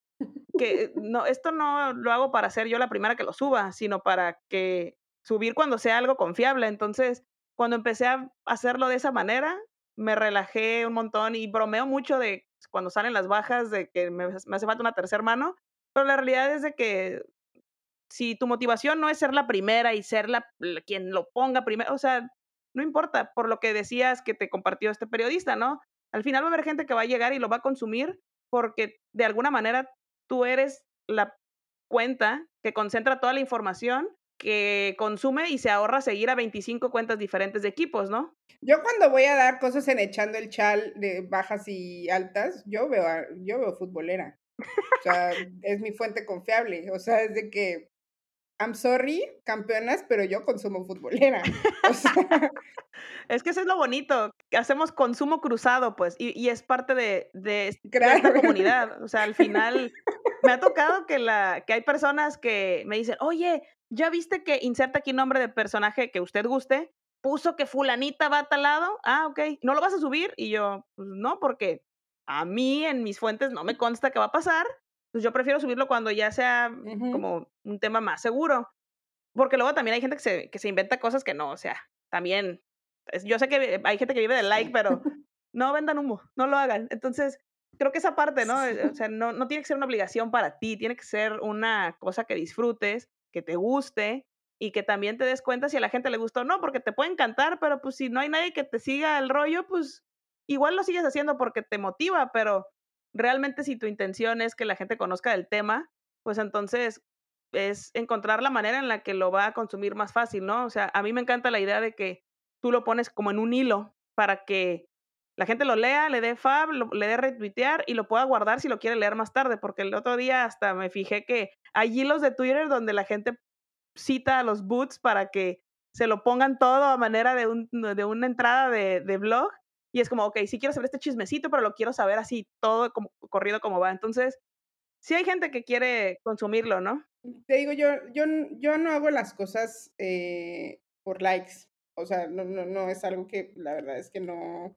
que no, esto no lo hago para ser yo la primera que lo suba, sino para que subir cuando sea algo confiable. Entonces, cuando empecé a hacerlo de esa manera, me relajé un montón y bromeo mucho de cuando salen las bajas de que me, me hace falta una tercera mano, pero la realidad es de que si tu motivación no es ser la primera y ser la, la- quien lo ponga primero, o sea, no importa, por lo que decías que te compartió este periodista, ¿no? Al final va a haber gente que va a llegar y lo va a consumir porque de alguna manera tú eres la cuenta que concentra toda la información, que consume y se ahorra seguir a veinticinco cuentas diferentes de equipos, ¿no? Yo cuando voy a dar cosas en Echando el Chal de bajas y altas, yo veo, a- yo veo futbolera. O sea, es mi fuente confiable. O sea, es de que, I'm sorry, campeonas, pero yo consumo futbolera. O sea, Es que eso es lo bonito, que hacemos consumo cruzado, pues, y, y es parte de, de, de esta claro. comunidad. O sea, al final me ha tocado que, la, que hay personas que me dicen, oye, ¿ya viste que inserta aquí nombre de personaje que usted guste? Puso que fulanita va a tal lado. Ah, ok. ¿No lo vas a subir? Y yo, pues no, porque a mí en mis fuentes no me consta que va a pasar. Pues yo prefiero subirlo cuando ya sea Ujú. como un tema más seguro. Porque luego también hay gente que se, que se inventa cosas que no, o sea, también, es- yo sé que hay gente que vive de like, Sí. pero no vendan humo, no lo hagan. Entonces, creo que esa parte, ¿no? Sí. Eh, O sea, no, no tiene que ser una obligación para ti, tiene que ser una cosa que disfrutes, que te guste y que también te des cuenta si a la gente le gusta o no, porque te puede encantar, pero pues si no hay nadie que te siga el rollo, pues igual lo sigues haciendo porque te motiva, pero realmente si tu intención es que la gente conozca del tema, pues entonces es encontrar la manera en la que lo va a consumir más fácil, ¿no? O sea, a mí me encanta la idea de que tú lo pones como en un hilo para que la gente lo lea, le dé fab, lo- le dé retuitear y lo pueda guardar si lo quiere leer más tarde, porque el otro día hasta me fijé que hay hilos de Twitter donde la gente cita a los boots para que se lo pongan todo a manera de, un, de una entrada de, de blog y es como, ok, sí quiero saber este chismecito, pero lo quiero saber así, todo como, corrido como va. Entonces, sí hay gente que quiere consumirlo, ¿no? Te digo, yo, yo, n- yo no hago las cosas eh, por likes. O sea, no, no, no es algo que la verdad es que no,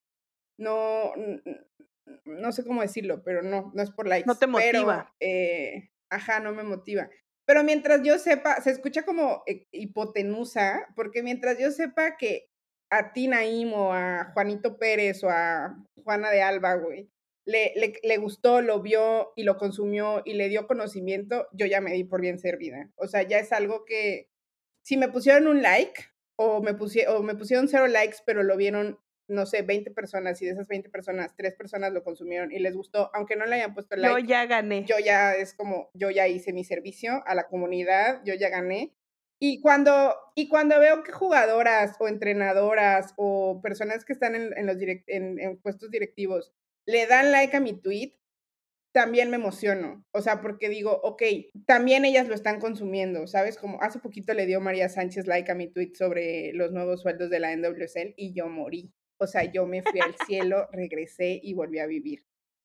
no, n- n- no sé cómo decirlo, pero no, no es por likes. No te Pero, motiva. eh, ajá, no me motiva. Pero mientras yo sepa, se escucha como eh, hipotenusa, porque mientras yo sepa que a ti, Naim, o a Juanito Pérez, o a Juana de Alba, güey, le, le, le gustó, lo vio y lo consumió y le dio conocimiento, yo ya me di por bien servida. O sea, ya es algo que, si me pusieron un like, o me, pusie, o me pusieron cero likes, pero lo vieron, no sé, veinte personas, y de esas veinte personas, tres personas lo consumieron y les gustó, aunque no le hayan puesto Yo like, ya gané. yo ya es como, yo ya hice mi servicio a la comunidad, yo ya gané. Y cuando, y cuando veo que jugadoras o entrenadoras o personas que están en, en los direct, en, en puestos directivos le dan like a mi tweet, también me emociono. O sea, porque digo, ok, también ellas lo están consumiendo, ¿sabes? Como hace poquito le dio María Sánchez like a mi tweet sobre los nuevos sueldos de la N W S L y yo morí. O sea, yo me fui al cielo, regresé y volví a vivir.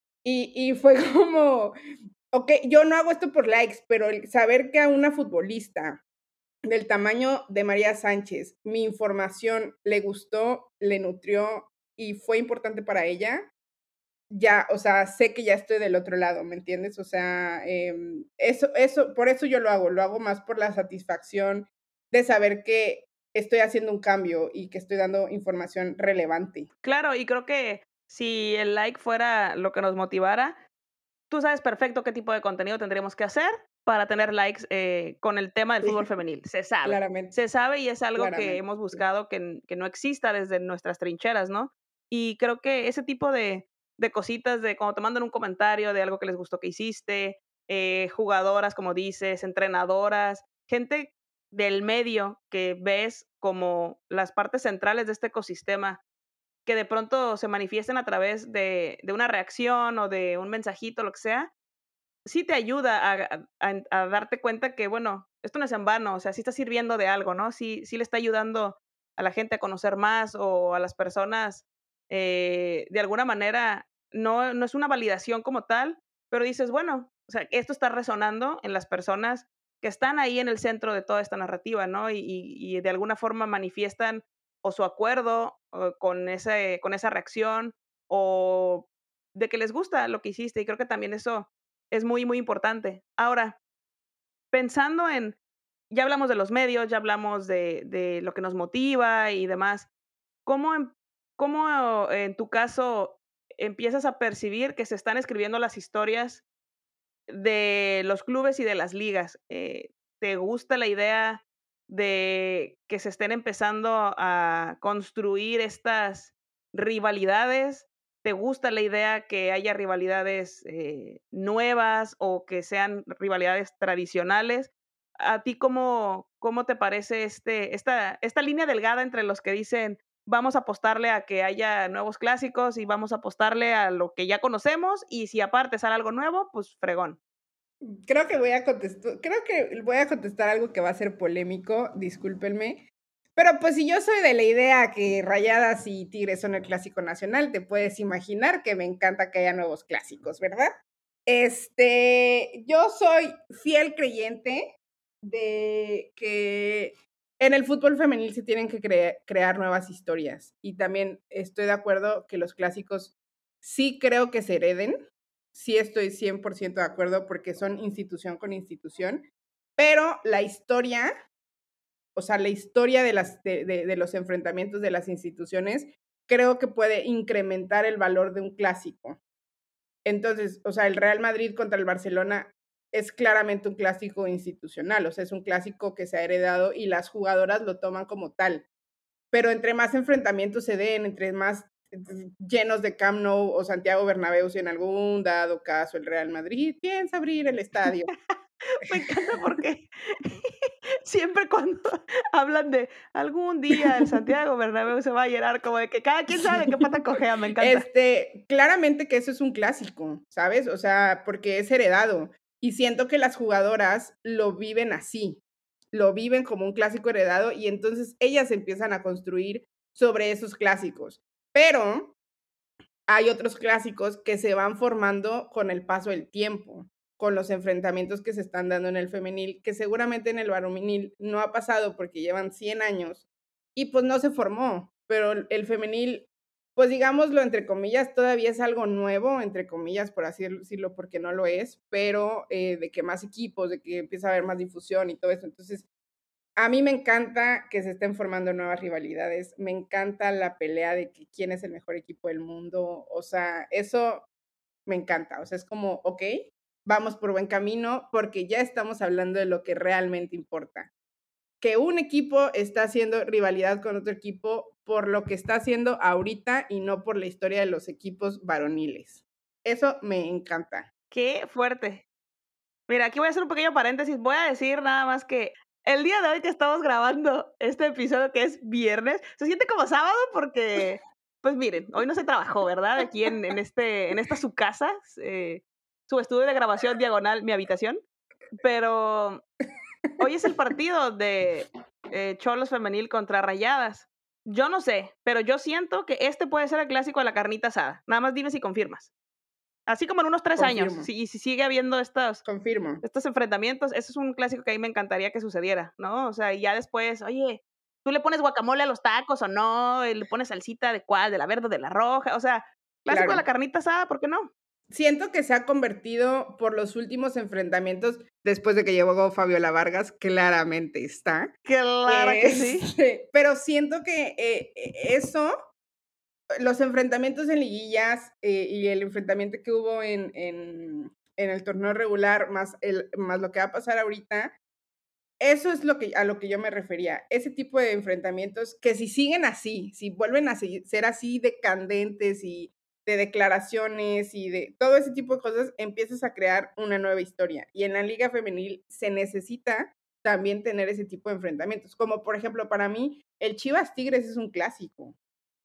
Y, y fue como, ok, yo no hago esto por likes, pero el saber que a una futbolista del tamaño de María Sánchez, mi información le gustó, le nutrió, y fue importante para ella, ya, o sea, sé que ya estoy del otro lado, ¿me entiendes? O sea, em, eso eso por eso yo lo hago, lo hago más por la satisfacción de saber que estoy haciendo un cambio y que estoy dando información relevante. Claro, y creo que si el like fuera lo que nos motivara, tú sabes perfecto qué tipo de contenido tendríamos que hacer para tener likes, eh, con el tema del Sí, fútbol femenil. Se sabe, se claramente, sabe y es algo que claramente, hemos sí. buscado que n que no exista desde nuestras trincheras, ¿no? Y creo que ese tipo de de cositas de cuando te mandan un comentario de algo que les gustó que hiciste, eh, jugadoras, como dices, entrenadoras, gente del medio que ves como las partes centrales de este ecosistema, que de pronto se manifiesten a través de de una reacción o de un mensajito, lo que sea, sí te ayuda a a a a darte cuenta que, bueno, esto no es en vano, o sea, sí está sirviendo de algo, ¿no? Sí sí le está ayudando a la gente a conocer más o a las personas, eh, de alguna manera, no no es una validación como tal, pero dices, bueno, o sea, esto está resonando en las personas que están ahí en el centro de toda esta narrativa, ¿no? Y y y de alguna forma manifiestan o su acuerdo, o con ese con esa reacción, o de que les gusta lo que hiciste, y creo que también eso es muy, muy importante. Ahora, pensando en ya hablamos de los medios, ya hablamos de de lo que nos motiva y demás, ¿cómo em cómo en tu caso empiezas a percibir que se están escribiendo las historias de los clubes y de las ligas? Eh, ¿te gusta la idea de que se estén empezando a construir estas rivalidades? ¿Te gusta la idea que haya rivalidades, eh, nuevas o que sean rivalidades tradicionales? ¿A ti cómo cómo te parece este esta esta línea delgada entre los que dicen: "Vamos a apostarle a que haya nuevos clásicos y vamos a apostarle a lo que ya conocemos, y si aparte sale algo nuevo, pues fregón"? Creo que voy a contestar creo que voy a contestar algo que va a ser polémico, discúlpenme, pero, pues, si yo soy de la idea que Rayadas y Tigres son el clásico nacional, te puedes imaginar que me encanta que haya nuevos clásicos, ¿verdad? Este, yo soy fiel creyente de que en el fútbol femenil se tienen que cre crear nuevas historias, y también estoy de acuerdo que los clásicos sí creo que se hereden, sí estoy cien por ciento de acuerdo, porque son institución con institución, pero la historia, o sea, la historia de las de de de los enfrentamientos de las instituciones, creo que puede incrementar el valor de un clásico. Entonces, o sea, el Real Madrid contra el Barcelona es claramente un clásico institucional, o sea, es un clásico que se ha heredado y las jugadoras lo toman como tal. Pero entre más enfrentamientos se den, entre más llenos de Camp Nou o Santiago Bernabéu, si en algún dado caso el Real Madrid piensa abrir el estadio. Me encanta porque siempre cuando hablan de algún día el Santiago Bernabéu se va a llenar, como de que cada quien sabe de qué pata cojea, me encanta. Este, claramente que eso es un clásico, ¿sabes? O sea, porque es heredado. Y siento que las jugadoras lo viven así, lo viven como un clásico heredado y entonces ellas empiezan a construir sobre esos clásicos. Pero hay otros clásicos que se van formando con el paso del tiempo, con los enfrentamientos que se están dando en el femenil, que seguramente en el varonil no ha pasado porque llevan cien años y pues no se formó, pero el el femenil, pues digámoslo entre comillas, todavía es algo nuevo, entre comillas, por así decirlo, porque no lo es, pero eh, de que más equipos, de que empieza a haber más difusión y todo eso. Entonces, a mí me encanta que se estén formando nuevas rivalidades, me encanta la pelea de que quién es el mejor equipo del mundo, o sea, eso me encanta, o sea, es como, okey, vamos por buen camino, porque ya estamos hablando de lo que realmente importa, que un equipo está haciendo rivalidad con otro equipo por lo que está haciendo ahorita y no por la historia de los equipos varoniles. Eso me encanta. Qué fuerte. Mira, aquí voy a hacer un pequeño paréntesis, voy a decir nada más que el día de hoy que estamos grabando este episodio, que es viernes, se siente como sábado porque, pues miren, hoy no se trabajó, ¿verdad? Aquí en en este en esta su casa, eh, su estudio de grabación diagonal mi habitación, pero hoy es el partido de, eh, Cholos femenil contra Rayadas. Yo no sé, pero yo siento que este puede ser el clásico de la carnita asada. Nada más dime si confirmas. Así como en unos tres años, Confirmo, si si sigue habiendo estos confirmo. estos enfrentamientos, ese es un clásico que a mí me encantaría que sucediera, ¿no? O sea, y ya después, oye, tú le pones guacamole a los tacos o no, le pones salsita de cuál, de la verde o de la roja, o sea, clásico de la Claro. carnita asada, ¿por qué no? Siento que se ha convertido por los últimos enfrentamientos, después de que llegó Fabiola Vargas, claramente está. Claro que sí. Este, pero siento que, eh, e eso, los enfrentamientos en liguillas, eh, y el enfrentamiento que hubo en en en el torneo regular, más el más lo que va a pasar ahorita, eso es lo que a lo que yo me refería. Ese tipo de enfrentamientos que si siguen así, si vuelven a seguir ser así de candentes y de declaraciones y de todo ese tipo de cosas, empiezas a crear una nueva historia. Y en la liga femenil se necesita también tener ese tipo de enfrentamientos, como por ejemplo, para mí, el Chivas Tigres es un clásico.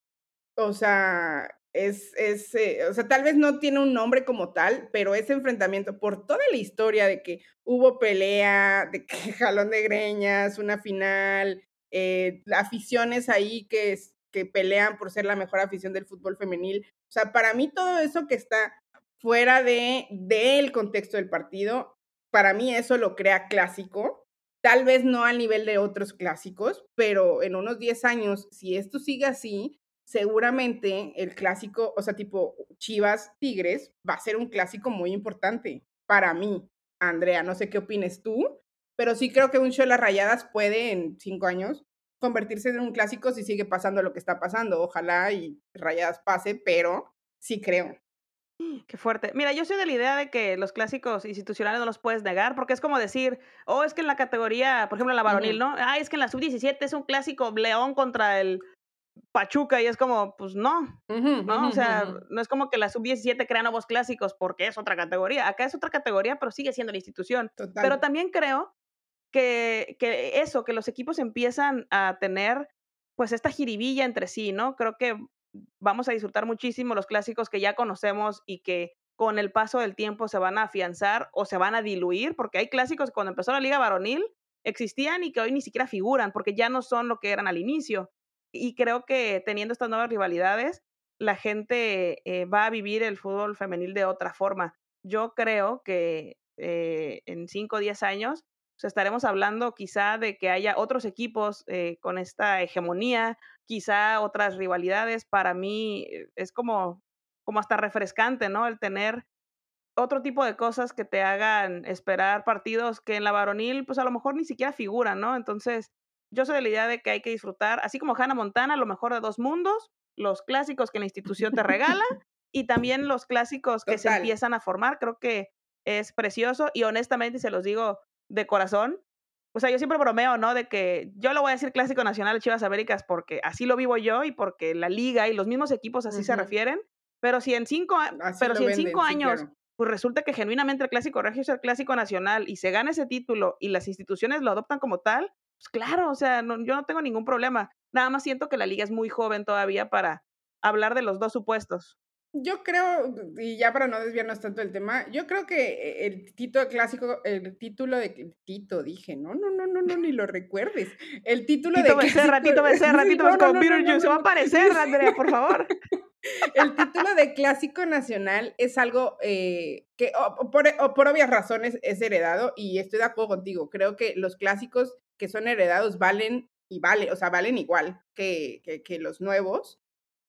O sea, es es, eh, o sea, tal vez no tiene un nombre como tal, pero ese enfrentamiento, por toda la historia de que hubo pelea, de que jalón de greñas, una final, eh, aficiones ahí que es que pelean por ser la mejor afición del fútbol femenil. O sea, para mí todo eso que está fuera de del contexto del partido, para mí eso lo crea clásico. Tal vez no al nivel de otros clásicos, pero en unos diez años, si esto sigue así, seguramente el clásico, o sea, tipo Chivas Tigres, va a ser un clásico muy importante para mí. Andrea, no sé qué opines tú, pero sí creo que un Chivas Rayadas puede en cinco años convertirse en un clásico si sigue pasando lo que está pasando. Ojalá y Rayadas pase, pero sí creo. Qué fuerte. Mira, yo soy de la idea de que los clásicos institucionales no los puedes negar, porque es como decir, oh, es que en la categoría, por ejemplo, en la varonil, Ujú. ¿no? Ay, es que en la sub diecisiete es un clásico León contra el Pachuca, y es como, pues no, Ujú, ¿no? ujú, O ujú, sea, ujú. no es como que la sub diecisiete crea nuevos clásicos porque es otra categoría. Acá es otra categoría, pero sigue siendo la institución. Pero Total. también creo que, que eso, que los equipos empiezan a tener, pues, esta jiribilla entre sí, ¿no? Creo que vamos a disfrutar muchísimo los clásicos que ya conocemos y que con el paso del tiempo se van a afianzar o se van a diluir, porque hay clásicos que cuando empezó la liga varonil existían y que hoy ni siquiera figuran, porque ya no son lo que eran al inicio. Y creo que teniendo estas nuevas rivalidades, la gente eh, va a vivir el fútbol femenil de otra forma. Yo creo que eh, en cinco o diez años pues, estaremos hablando quizá de que haya otros equipos eh, con esta hegemonía, quizá otras rivalidades. Para mí eh, es como, como hasta refrescante, ¿no? El tener otro tipo de cosas que te hagan esperar partidos que en la varonil, pues a lo mejor ni siquiera figuran, ¿no? Entonces, yo soy de la idea de que hay que disfrutar, así como Hannah Montana, lo mejor de dos mundos, los clásicos que la institución te regala y también los clásicos que se Total. empiezan a formar. Creo que es precioso y honestamente, y se los digo de corazón, o sea, yo siempre bromeo, ¿no? De que yo le voy a decir clásico nacional Chivas Américas porque así lo vivo yo y porque la liga y los mismos equipos así se Ujú. refieren, pero si en cinco, a- Así pero lo si en cinco venden, sí, años claro. pues resulta que genuinamente el clásico regio es el clásico nacional y se gana ese título y las instituciones lo adoptan como tal, pues claro, o sea, no, yo no tengo ningún problema. Nada más siento que la liga es muy joven todavía para hablar de los dos supuestos. Yo creo, y ya para no desviarnos tanto del tema, yo creo que e el título clásico el título de Tito dije, no, no, no, no, no, ni lo recuerdes. El título Tito de Becerra, clásico Tito Becerra, sí, Tito no, Becerra no, como no, no, no, Beetlejuice, se no, va a no. aparecer, Andrea, por favor. El título de clásico nacional es algo, eh, que o o por o por obvias razones es heredado, y estoy de acuerdo contigo. Creo que los clásicos que son heredados valen y vale, o sea, valen igual que que que los nuevos.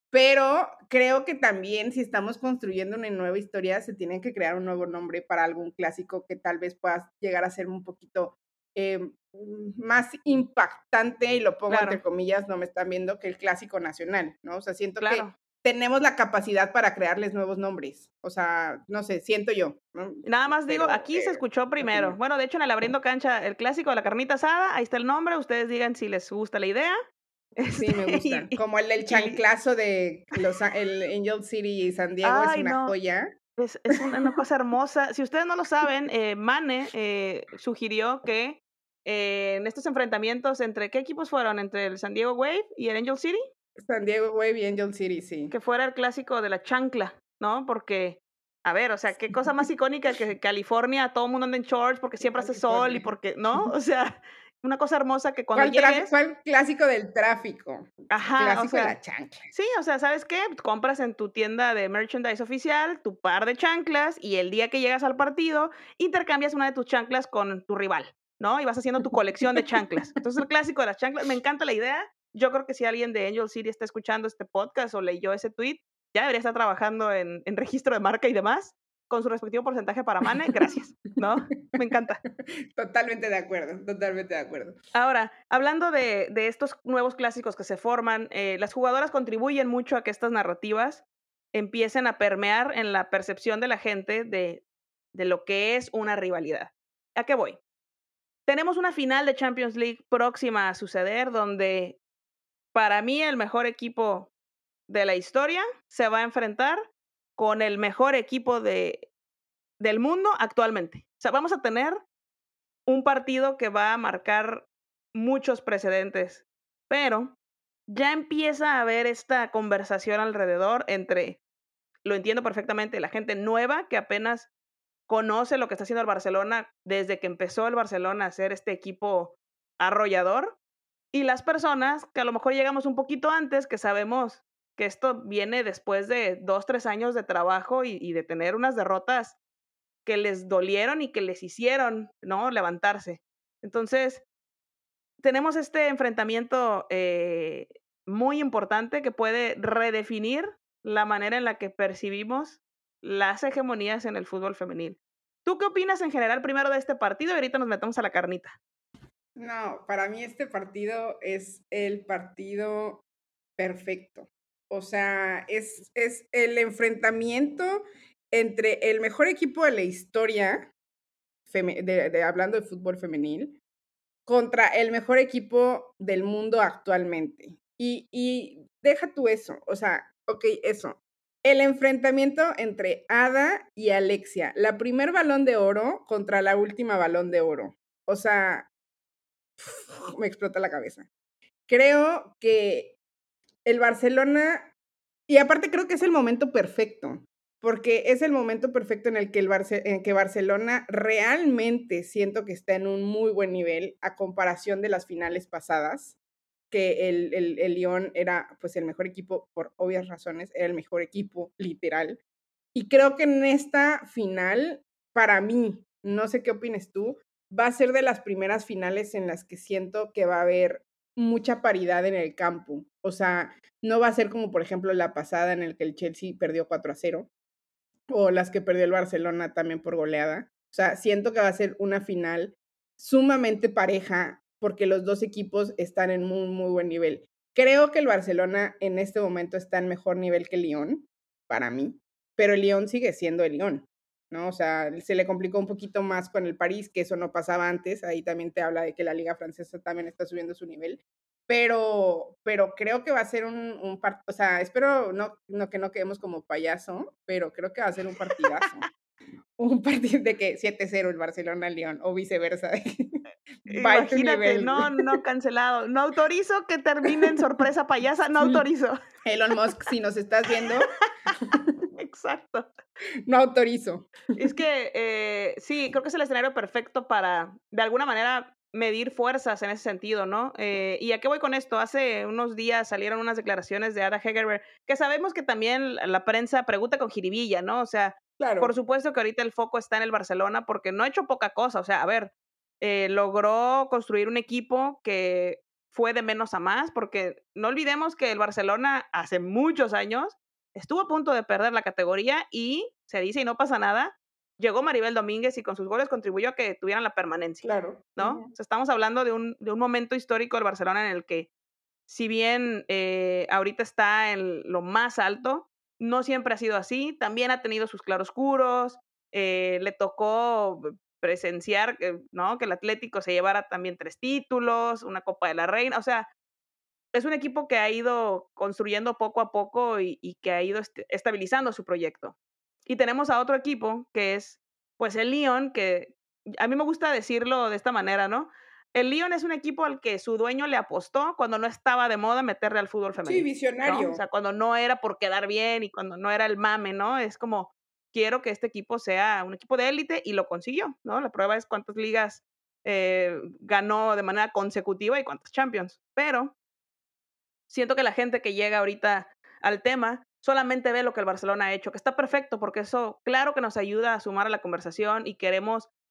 Pero creo que también si estamos construyendo una nueva historia, se tiene que crear un nuevo nombre para algún clásico que tal vez pueda llegar a ser un poquito, em, mm, más impactante, y lo pongo entre Claro, comillas, no me están viendo, que el clásico nacional, ¿no? O sea, siento que claro. tenemos la capacidad para crearles nuevos nombres. O sea, no sé, siento yo, ¿no? Nada más digo, Pero, aquí se eh, escuchó mi primero. opinión. Bueno, de hecho, en el Abriendo Cancha, el clásico de la carnita asada, ahí está el nombre, ustedes digan si les gusta la idea. Este, Sí, me y, gusta. y, Como el del y li- chanclazo de Los A el Angel City y San Diego es ay, una no, joya. Es es una una cosa hermosa. Si ustedes no lo saben, eh, Mane, eh, sugirió que, eh, en estos enfrentamientos entre ¿qué equipos fueron? Entre el San Diego Wave y el Angel City, San Diego Wave y Angel City, sí. que fuera el clásico de la chancla, ¿no? Porque, a ver, o sea, qué cosa más icónica que California, todo el mundo anda en shorts porque siempre hace sol y California. porque, ¿no? O sea, una cosa hermosa que cuando ¿Cuál trafi llegues cuál clásico del tráfico? ajá, o Clásico de sea, la chancla. sí, o sea, ¿sabes qué? Compras en tu tienda de merchandise oficial tu par de chanclas y el día que llegas al partido intercambias una de tus chanclas con tu rival. ¿no? Y vas haciendo tu colección de chanclas. Entonces, el clásico de las chanclas, me encanta la idea. Yo creo que si alguien de Angel City está escuchando este podcast o leyó ese tweet, ya debería estar trabajando en, en registro de marca y demás, con su respectivo porcentaje para Mane. Gracias, ¿no? Me encanta. Totalmente de acuerdo, totalmente de acuerdo. Ahora, hablando de, de estos nuevos clásicos que se forman, eh, las jugadoras contribuyen mucho a que estas narrativas empiecen a permear en la percepción de la gente de, de lo que es una rivalidad. ¿A qué voy? Tenemos una final de Champions League próxima a suceder, donde para mí el mejor equipo de la historia se va a enfrentar con el mejor equipo de, del mundo actualmente. O sea, vamos a tener un partido que va a marcar muchos precedentes, pero ya empieza a haber esta conversación alrededor entre, lo entiendo perfectamente, la gente nueva que apenas conoce lo que está haciendo el Barcelona desde que empezó el Barcelona a ser este equipo arrollador, y las personas que a lo mejor llegamos un poquito antes, que sabemos que esto viene después de dos, tres años de trabajo y, y de tener unas derrotas que les dolieron y que les hicieron, ¿no?, levantarse. Entonces, tenemos este enfrentamiento eh, muy importante que puede redefinir la manera en la que percibimos las hegemonías en el fútbol femenil. ¿Tú qué opinas en general primero de este partido? Y ahorita nos metemos a la carnita. No, para mí este partido es el partido perfecto. O sea, es, es el enfrentamiento entre el mejor equipo de la historia, feme- de, de- hablando de fútbol femenil, contra el mejor equipo del mundo actualmente. Y, y deja tú eso, o sea, ok, eso. El enfrentamiento entre Ada y Alexia, la primer balón de oro contra la última balón de oro. O sea, me explota la cabeza. Creo que el Barcelona, y aparte creo que es el momento perfecto, porque es el momento perfecto en el que, el Barce en que Barcelona realmente siento que está en un muy buen nivel a comparación de las finales pasadas, que el, el, el Lyon era pues el mejor equipo por obvias razones, era el mejor equipo literal. Y creo que en esta final, para mí, no sé qué opines tú, va a ser de las primeras finales en las que siento que va a haber mucha paridad en el campo. O sea, no va a ser como por ejemplo la pasada en el que el Chelsea perdió cuatro a cero o las que perdió el Barcelona también por goleada. O sea, siento que va a ser una final sumamente pareja porque los dos equipos están en muy, muy buen nivel. Creo que el Barcelona en este momento está en mejor nivel que el Lyon, para mí, pero el Lyon sigue siendo el Lyon, ¿no? O sea, se le complicó un poquito más con el París, que eso no pasaba antes, ahí también te habla de que la liga francesa también está subiendo su nivel, pero, pero creo que va a ser un, un partido, o sea, espero no, no que no quedemos como payaso, pero creo que va a ser un partidazo. Un partido de que siete cero el Barcelona-León o viceversa. Bye tu Imagínate, nivel. no, no, cancelado. No autorizo que termine en sorpresa payasa, no Sí. autorizo. Elon Musk, si nos estás viendo, Exacto. no autorizo. Es que eh, sí, creo que es el escenario perfecto para, de alguna manera, medir fuerzas en ese sentido, ¿no? Eh, ¿y a qué voy con esto? Hace unos días salieron unas declaraciones de Ada Hegerberg, que sabemos que también la la prensa pregunta con jiribilla, ¿no? O sea, por Claro. supuesto que ahorita el foco está en el Barcelona porque no ha hecho poca cosa. O sea, a ver, eh, logró construir un equipo que fue de menos a más, porque no olvidemos que el Barcelona hace muchos años estuvo a punto de perder la categoría y se dice y no pasa nada, llegó Maribel Domínguez y con sus goles contribuyó a que tuvieran la permanencia, Claro. ¿no? Ujú. O sea, estamos hablando de un, de un momento histórico del Barcelona en el que, si bien eh, ahorita está en lo más alto, no siempre ha sido así, también ha tenido sus claroscuros, eh, le tocó presenciar, eh, ¿no?, que el Atlético se llevara también tres títulos, una Copa de la Reina. O sea, es un equipo que ha ido construyendo poco a poco y, y que ha ido est estabilizando su proyecto. Y tenemos a otro equipo que es, pues, el Lyon, que a mí me gusta decirlo de esta manera, ¿no? El Lyon es un equipo al que su dueño le apostó cuando no estaba de moda meterle al fútbol Sí, femenil, ¿no? O visionario. sea, cuando no era por quedar bien y cuando no era el mame, ¿no? Es como, quiero que este equipo sea un equipo de élite y lo consiguió, ¿no? La prueba es cuántas ligas eh, ganó de manera consecutiva y cuántas Champions. Pero siento que la gente que llega ahorita al tema solamente ve lo que el Barcelona ha hecho, que está perfecto, porque eso claro que nos ayuda a sumar a la conversación y queremos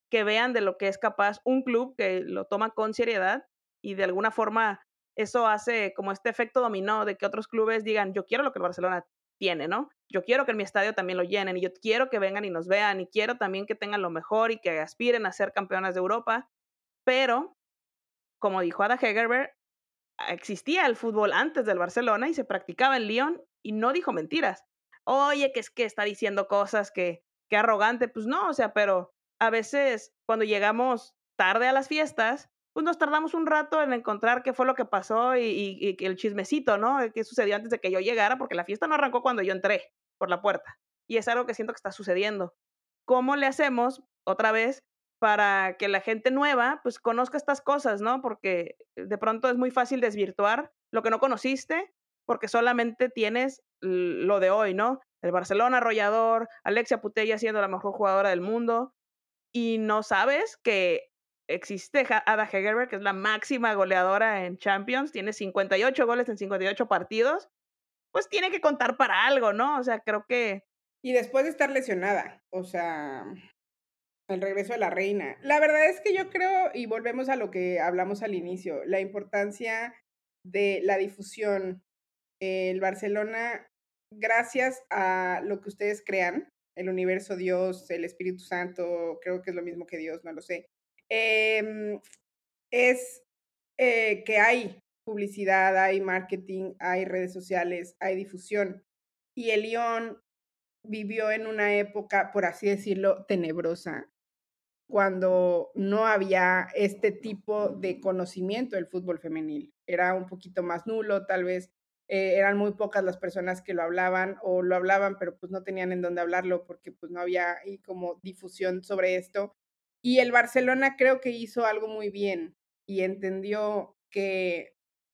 que vean de lo que es capaz un club que lo toma con seriedad y de alguna forma eso hace como este efecto dominó de que otros clubes digan, yo quiero lo que el Barcelona tiene, ¿no? Yo quiero que en mi estadio también lo llenen y yo quiero que vengan y nos vean y quiero también que tengan lo mejor y que aspiren a ser campeonas de Europa, pero como dijo Ada Hegerberg, existía el fútbol antes del Barcelona y se practicaba en Lyon y no dijo mentiras. Oye, que es que está diciendo cosas que, que arrogante, pues no, o sea, pero a veces cuando llegamos tarde a las fiestas, pues nos tardamos un rato en encontrar qué fue lo que pasó y, y, y el chismecito, ¿no? ¿Qué sucedió antes de que yo llegara? Porque la fiesta no arrancó cuando yo entré por la puerta. Y es algo que siento que está sucediendo. ¿Cómo le hacemos otra vez para que la gente nueva pues conozca estas cosas, ¿no? Porque de pronto es muy fácil desvirtuar lo que no conociste porque solamente tienes lo de hoy, ¿no? El Barcelona arrollador, Alexia Putellas siendo la mejor jugadora del mundo y no sabes que existe Ada Hegerberg, que es la máxima goleadora en Champions, tiene cincuenta y ocho goles en cincuenta y ocho partidos, pues tiene que contar para algo, ¿no? O sea, creo que... Y después de estar lesionada, o sea, el regreso de la reina. La verdad es que yo creo, y volvemos a lo que hablamos al inicio, la importancia de la difusión. El Barcelona, gracias a lo que ustedes crean, el universo, Dios, el Espíritu Santo, creo que es lo mismo que Dios, no lo sé, eh, es eh, que hay publicidad, hay marketing, hay redes sociales, hay difusión. Y el Lyon vivió en una época, por así decirlo, tenebrosa, cuando no había este tipo de conocimiento del fútbol femenil. Era un poquito más nulo, tal vez eh, eran muy pocas las personas que lo hablaban o lo hablaban, pero pues no tenían en dónde hablarlo porque pues no había ahí como difusión sobre esto. Y el Barcelona creo que hizo algo muy bien y entendió que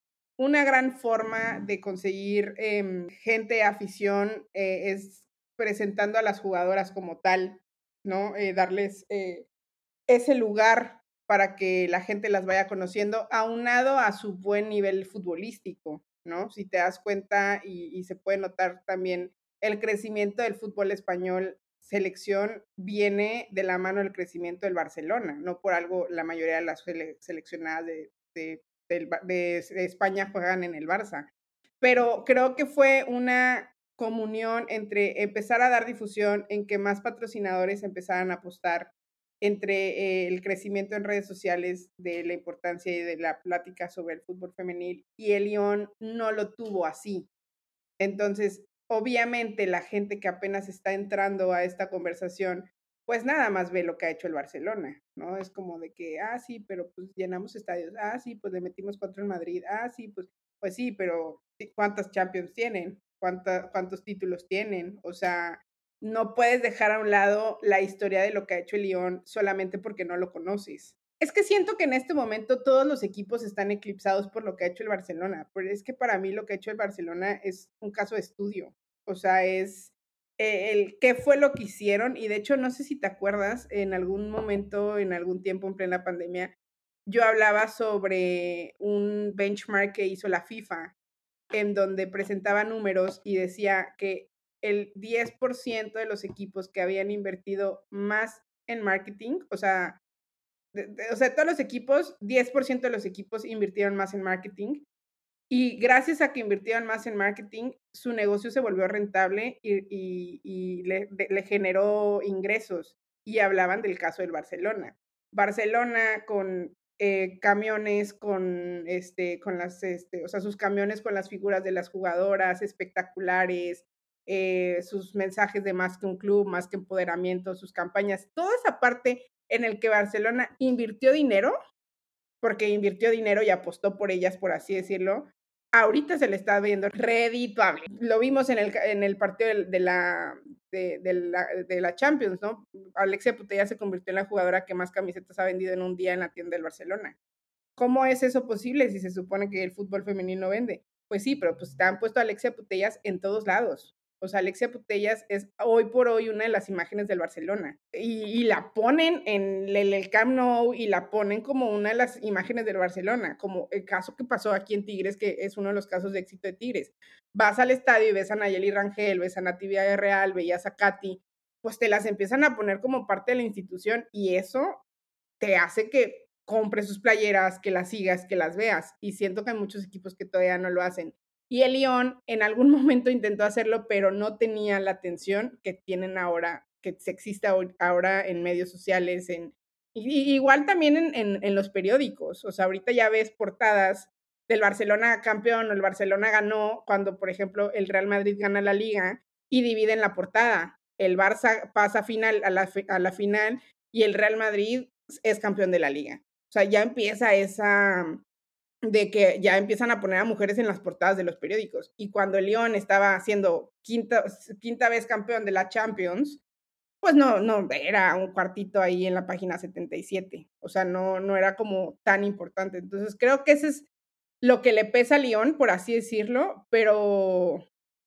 una gran forma de conseguir eh, gente, afición, eh, es presentando a las jugadoras como tal, ¿no? Eh, darles eh, ese lugar para que la gente las vaya conociendo, aunado a su buen nivel futbolístico, ¿no? Si te das cuenta y, y se puede notar también el crecimiento del fútbol español selección viene de la mano del crecimiento del Barcelona, no por algo la mayoría de las sele seleccionadas de, de, de, de España juegan en el Barça, pero creo que fue una comunión entre empezar a dar difusión, en que más patrocinadores empezaran a apostar, entre eh, el crecimiento en redes sociales de la importancia y de la plática sobre el fútbol femenil, y el Lyon no lo tuvo así. Entonces, obviamente la gente que apenas está entrando a esta conversación, pues nada más ve lo que ha hecho el Barcelona, ¿no? Es como de que, ah, sí, pero pues llenamos estadios, ah, sí, pues le metimos cuatro en Madrid, ah, sí, pues, pues sí, pero ¿cuántas Champions tienen? ¿Cuánta, ¿Cuántos títulos tienen? O sea, no puedes dejar a un lado la historia de lo que ha hecho el Lyon solamente porque no lo conoces. Es que siento que en este momento todos los equipos están eclipsados por lo que ha hecho el Barcelona, pero es que para mí lo que ha hecho el Barcelona es un caso de estudio, o sea, es eh, el qué fue lo que hicieron, y de hecho no sé si te acuerdas, en algún momento, en algún tiempo en plena pandemia, yo hablaba sobre un benchmark que hizo la FIFA, en donde presentaba números y decía que el diez por ciento de los equipos que habían invertido más en marketing, o sea, de, de, o sea, todos los equipos, diez por ciento de los equipos invirtieron más en marketing, y gracias a que invirtieron más en marketing, su negocio se volvió rentable y, y, y le, de, le generó ingresos. Y hablaban del caso del Barcelona. Barcelona con eh, camiones, con, este, con las, este, o sea, sus camiones con las figuras de las jugadoras espectaculares, eh, sus mensajes de más que un club, más que empoderamiento, sus campañas, toda esa parte en el que Barcelona invirtió dinero, porque invirtió dinero y apostó por ellas, por así decirlo, ahorita se le está viendo redituable. Lo vimos en el, en el partido de, de, la, de, de, la, de la Champions, ¿no? Alexia Putellas se convirtió en la jugadora que más camisetas ha vendido en un día en la tienda del Barcelona. ¿Cómo es eso posible si se supone que el fútbol femenino vende? Pues sí, pero pues te han puesto a Alexia Putellas en todos lados. O sea, Alexia Putellas es hoy por hoy una de las imágenes del Barcelona. Y, y la ponen en el, el Camp Nou y la ponen como una de las imágenes del Barcelona, como el caso que pasó aquí en Tigres, que es uno de los casos de éxito de Tigres. Vas al estadio y ves a Nayeli Rangel, ves a Natividad Real, veías a Katy, pues te las empiezan a poner como parte de la institución, y eso te hace que compres sus playeras, que las sigas, que las veas. Y siento que hay muchos equipos que todavía no lo hacen. Y el Lyon en algún momento intentó hacerlo, pero no tenía la atención que tienen ahora, que se existe ahora en medios sociales, en, y, igual también en, en, en los periódicos. O sea, ahorita ya ves portadas del Barcelona campeón o el Barcelona ganó cuando, por ejemplo, el Real Madrid gana la Liga y dividen la portada. El Barça pasa final, a, la, a la final y el Real Madrid es campeón de la Liga. O sea, ya empieza esa de que ya empiezan a poner a mujeres en las portadas de los periódicos. Y cuando el Lyon estaba siendo quinta, quinta vez campeón de la Champions, pues no, no, era un cuartito ahí en la página setenta y siete. O sea, no, no era como tan importante. Entonces, creo que ese es lo que le pesa a Lyon, por así decirlo, pero,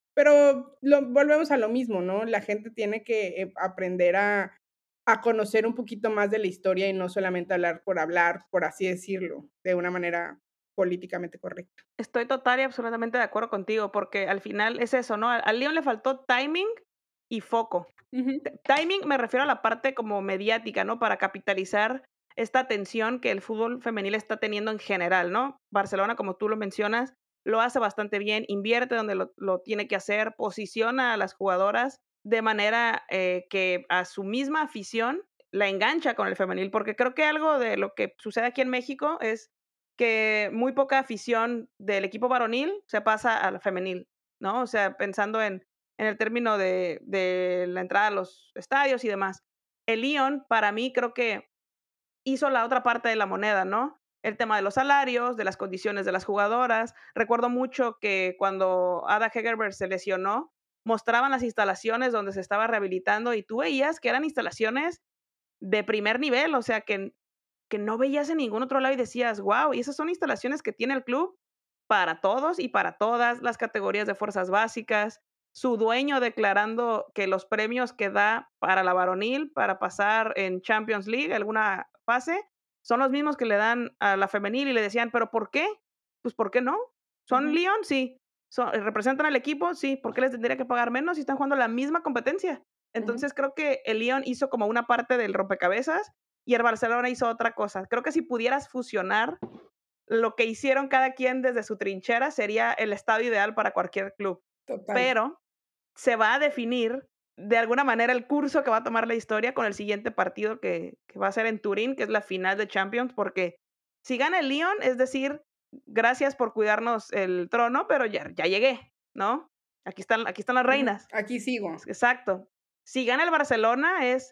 pero lo, volvemos a lo mismo, ¿no? La gente tiene que eh, aprender a, a conocer un poquito más de la historia y no solamente hablar por hablar, por así decirlo, de una manera políticamente correcta. Estoy total y absolutamente de acuerdo contigo, porque al final es eso, ¿no? Al, al Lyon le faltó timing y foco. Uh-huh. Timing me refiero a la parte como mediática, ¿no? Para capitalizar esta atención que el fútbol femenil está teniendo en general, ¿no? Barcelona, como tú lo mencionas, lo hace bastante bien, invierte donde lo, lo tiene que hacer, posiciona a las jugadoras de manera eh, que a su misma afición la engancha con el femenil, porque creo que algo de lo que sucede aquí en México es que muy poca afición del equipo varonil se pasa al femenil, ¿no? O sea, pensando en, en el término de, de la entrada a los estadios y demás. El Lyon, para mí, creo que hizo la otra parte de la moneda, ¿no? El tema de los salarios, de las condiciones de las jugadoras. Recuerdo mucho que cuando Ada Hegerberg se lesionó, mostraban las instalaciones donde se estaba rehabilitando y tú veías que eran instalaciones de primer nivel, o sea, que que no veías en ningún otro lado y decías, wow, y esas son instalaciones que tiene el club para todos y para todas las categorías de fuerzas básicas. Su dueño declarando que los premios que da para la varonil, para pasar en Champions League, alguna fase, son los mismos que le dan a la femenil y le decían, ¿pero por qué? Pues, ¿por qué no? ¿Son Uh-huh. Lyon? Sí. Son, ¿representan al equipo? Sí. ¿Por qué les tendría que pagar menos si están jugando la misma competencia? Entonces, uh-huh, creo que el Lyon hizo como una parte del rompecabezas y el Barcelona hizo otra cosa. Creo que si pudieras fusionar lo que hicieron cada quien desde su trinchera, sería el estadio ideal para cualquier club. Total. Pero se va a definir de alguna manera el curso que va a tomar la historia con el siguiente partido que, que va a ser en Turín, que es la final de Champions, porque si gana el Lyon, es decir, gracias por cuidarnos el trono, pero ya, ya llegué, ¿no? Aquí están, aquí están las reinas. Uh-huh. Aquí sigo. Exacto. Si gana el Barcelona, es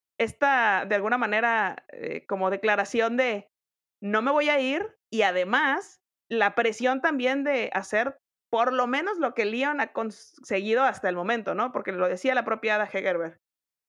esta, de alguna manera, eh, como declaración de no me voy a ir y además la presión también de hacer por lo menos lo que Lyon ha conseguido hasta el momento, ¿no? Porque lo decía la propia Ada Hegerberg.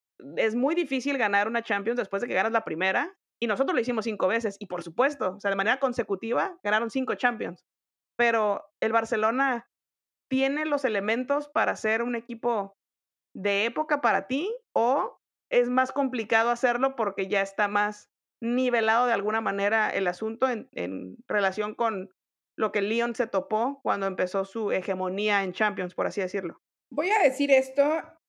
Es muy difícil ganar una Champions después de que ganas la primera y nosotros lo hicimos cinco veces y por supuesto, o sea, de manera consecutiva ganaron cinco Champions. Pero el Barcelona tiene los elementos para ser un equipo de época para ti o es más complicado hacerlo porque ya está más nivelado de alguna manera el asunto en, en relación con lo que Lyon se topó cuando empezó su hegemonía en Champions, por así decirlo? Voy a decir esto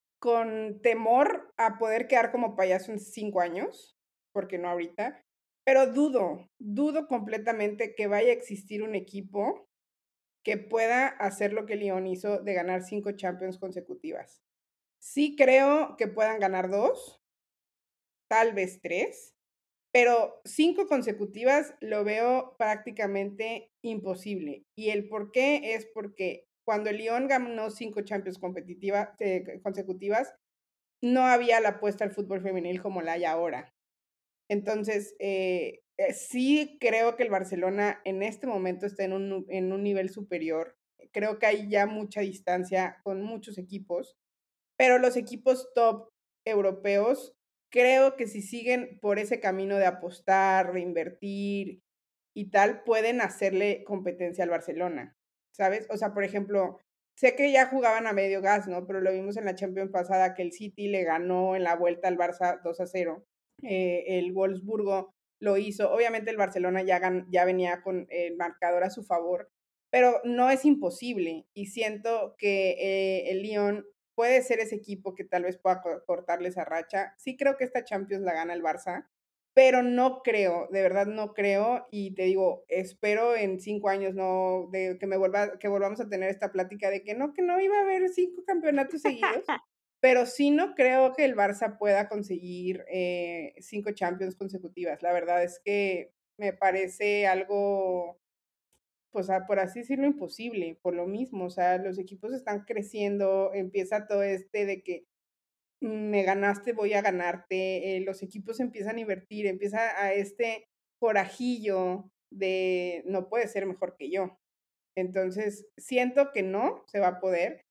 con temor a poder quedar como payaso en cinco años, porque no ahorita, pero dudo, dudo completamente que vaya a existir un equipo que pueda hacer lo que Lyon hizo de ganar cinco Champions consecutivas. Sí creo que puedan ganar dos, tal vez tres, pero cinco consecutivas lo veo prácticamente imposible. Y el por qué es porque cuando el Lyon ganó cinco Champions competitiva, eh, consecutivas, no había la apuesta al fútbol femenil como la hay ahora. Entonces, eh, eh, sí creo que el Barcelona en este momento está en un, en un nivel superior. Creo que hay ya mucha distancia con muchos equipos, pero los equipos top europeos, creo que si siguen por ese camino de apostar, de invertir y tal, pueden hacerle competencia al Barcelona, ¿sabes? O sea, por ejemplo, sé que ya jugaban a medio gas, ¿no? Pero lo vimos en la Champions pasada que el City le ganó en la vuelta al Barça dos a cero. Eh, el Wolfsburgo lo hizo. Obviamente el Barcelona ya, gan ya venía con el marcador a su favor, pero no es imposible. Y siento que eh, el Lyon puede ser ese equipo que tal vez pueda cortarle esa racha. Sí creo que esta Champions la gana el Barça, pero no creo, de verdad no creo, y te digo, espero en cinco años no, de que me vuelva, que volvamos a tener esta plática de que no, que no iba a haber cinco campeonatos seguidos, pero sí no creo que el Barça pueda conseguir eh, cinco Champions consecutivas. La verdad es que me parece algo, pues a- por así decirlo, imposible, por lo mismo, o sea, los equipos están creciendo, empieza todo este de que me ganaste, voy a ganarte, eh, los equipos empiezan a invertir, empieza a este corajillo de no puede ser mejor que yo. Entonces, siento que no se va a poder,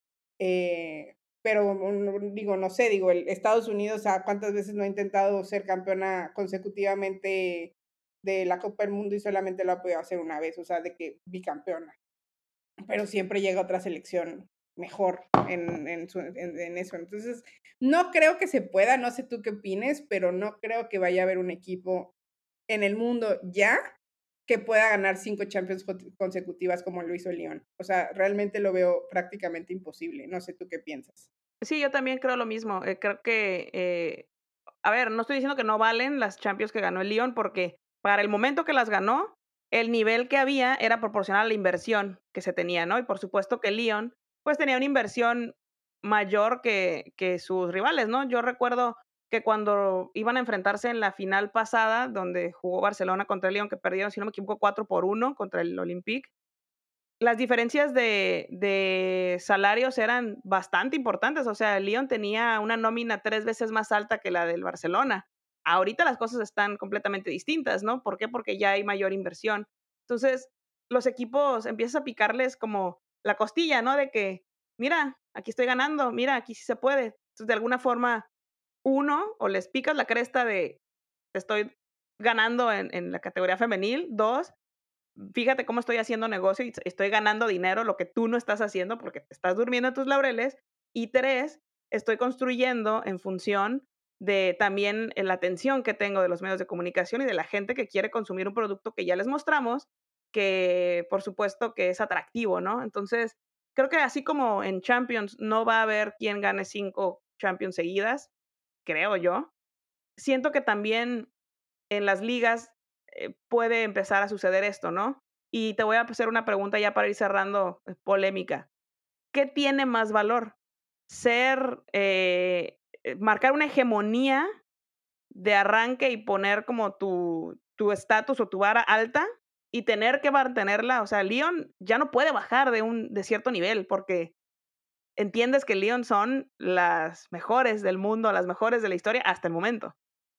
eh, pero mm, digo, no sé, digo, el Estados Unidos, ¿a cuántas veces no ha intentado ser campeona consecutivamente de la Copa del Mundo y solamente lo ha podido hacer una vez? O sea, de que bicampeona, pero siempre llega otra selección mejor en, en, su, en, en, eso. Entonces, no creo que se pueda, no sé tú qué opines, pero no creo que vaya a haber un equipo en el mundo ya que pueda ganar cinco Champions consecutivas como lo hizo Lyon. O sea, realmente lo veo prácticamente imposible. No sé tú qué piensas. Sí, yo también creo lo mismo. Eh, creo que, eh, a ver, no estoy diciendo que no valen las Champions que ganó el Lyon, porque para el momento que las ganó, el nivel que había era proporcional a la inversión que se tenía, ¿no? Y por supuesto que el Lyon, pues tenía una inversión mayor que, que sus rivales, ¿no? Yo recuerdo que cuando iban a enfrentarse en la final pasada, donde jugó Barcelona contra el Lyon, que perdieron, si no me equivoco, cuatro por uno contra el Olympique, las diferencias de de salarios eran bastante importantes, o sea, el Lyon tenía una nómina tres veces más alta que la del Barcelona. Ahorita las cosas están completamente distintas, ¿no? ¿Por qué? Porque ya hay mayor inversión. Entonces, los equipos empiezas a picarles como la costilla, ¿no? De que, mira, aquí estoy ganando, mira, aquí sí se puede. Entonces, de alguna forma, uno, o les picas la cresta de estoy ganando en en la categoría femenil, dos, fíjate cómo estoy haciendo negocio y estoy ganando dinero, lo que tú no estás haciendo porque te estás durmiendo en tus laureles. Y tres, estoy construyendo en función de también la atención que tengo de los medios de comunicación y de la gente que quiere consumir un producto que ya les mostramos, que por supuesto que es atractivo, ¿no? Entonces, creo que así como en Champions no va a haber quien gane cinco Champions seguidas, creo yo, siento que también en las ligas eh, puede empezar a suceder esto, ¿no? Y te voy a hacer una pregunta ya para ir cerrando, eh, polémica. ¿Qué tiene más valor? ¿Ser, eh, eh, marcar una hegemonía de arranque y poner como tu tu estatus o tu vara alta y tener que mantenerla? O sea, Lyon ya no puede bajar de un de cierto nivel, porque entiendes que Lyon son las mejores del mundo, las mejores de la historia hasta el momento.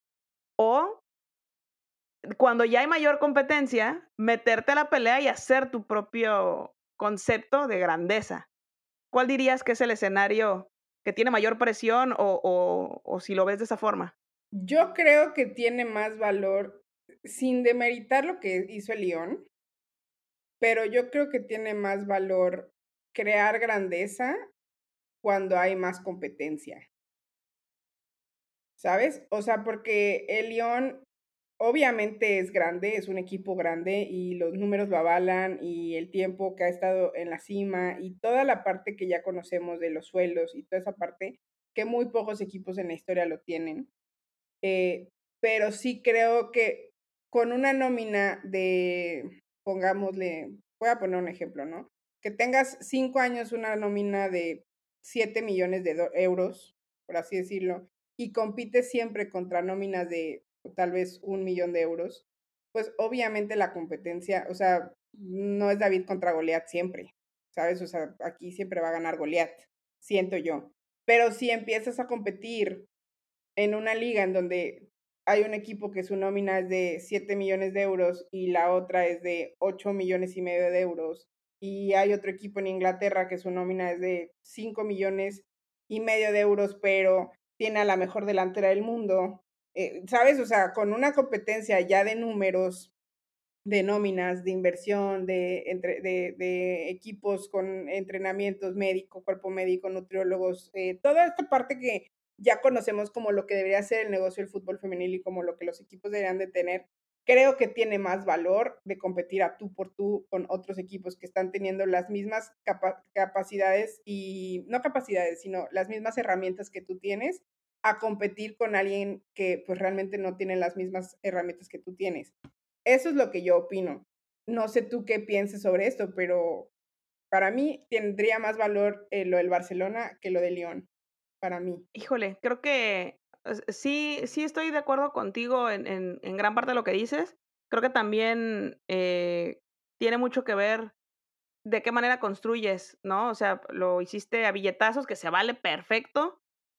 O cuando ya hay mayor competencia, meterte a la pelea y hacer tu propio concepto de grandeza. ¿Cuál dirías que es el escenario que tiene mayor presión o o o si lo ves de esa forma? Yo creo que tiene más valor, sin demeritar lo que hizo el Lyon, pero yo creo que tiene más valor crear grandeza cuando hay más competencia, ¿sabes? O sea, porque el Lyon obviamente es grande, es un equipo grande y los números lo avalan y el tiempo que ha estado en la cima y toda la parte que ya conocemos de los suelos y toda esa parte que muy pocos equipos en la historia lo tienen. Eh, pero sí creo que con una nómina de, pongámosle, voy a poner un ejemplo, ¿no? Que tengas cinco años una nómina de siete millones de do- euros, por así decirlo, y compites siempre contra nóminas de tal vez un millón de euros, pues obviamente la competencia, o sea, no es David contra Goliat siempre, ¿sabes? O sea, aquí siempre va a ganar Goliat, siento yo. Pero si empiezas a competir en una liga en donde hay un equipo que su nómina es de siete millones de euros y la otra es de ocho millones y medio de euros, y hay otro equipo en Inglaterra que su nómina es de cinco millones y medio de euros, pero tiene a la mejor delantera del mundo, eh, ¿sabes? O sea, con una competencia ya de números, de nóminas, de inversión, de, entre, de, de equipos con entrenamientos médico, cuerpo médico, nutriólogos, eh, toda esta parte que ya conocemos como lo que debería ser el negocio del fútbol femenil y como lo que los equipos deberían de tener, creo que tiene más valor de competir a tú por tú con otros equipos que están teniendo las mismas capa capacidades y no capacidades, sino las mismas herramientas que tú tienes a competir con alguien que pues realmente no tiene las mismas herramientas que tú tienes. Eso es lo que yo opino. No sé tú qué pienses sobre esto, pero para mí tendría más valor eh, lo del Barcelona que lo de Lyon, para mí. Híjole, creo que es sí sí estoy de acuerdo contigo en en en gran parte de lo que dices. Creo que también, eh, tiene mucho que ver de qué manera construyes, ¿no? O sea, lo hiciste a billetazos, que se vale, perfecto,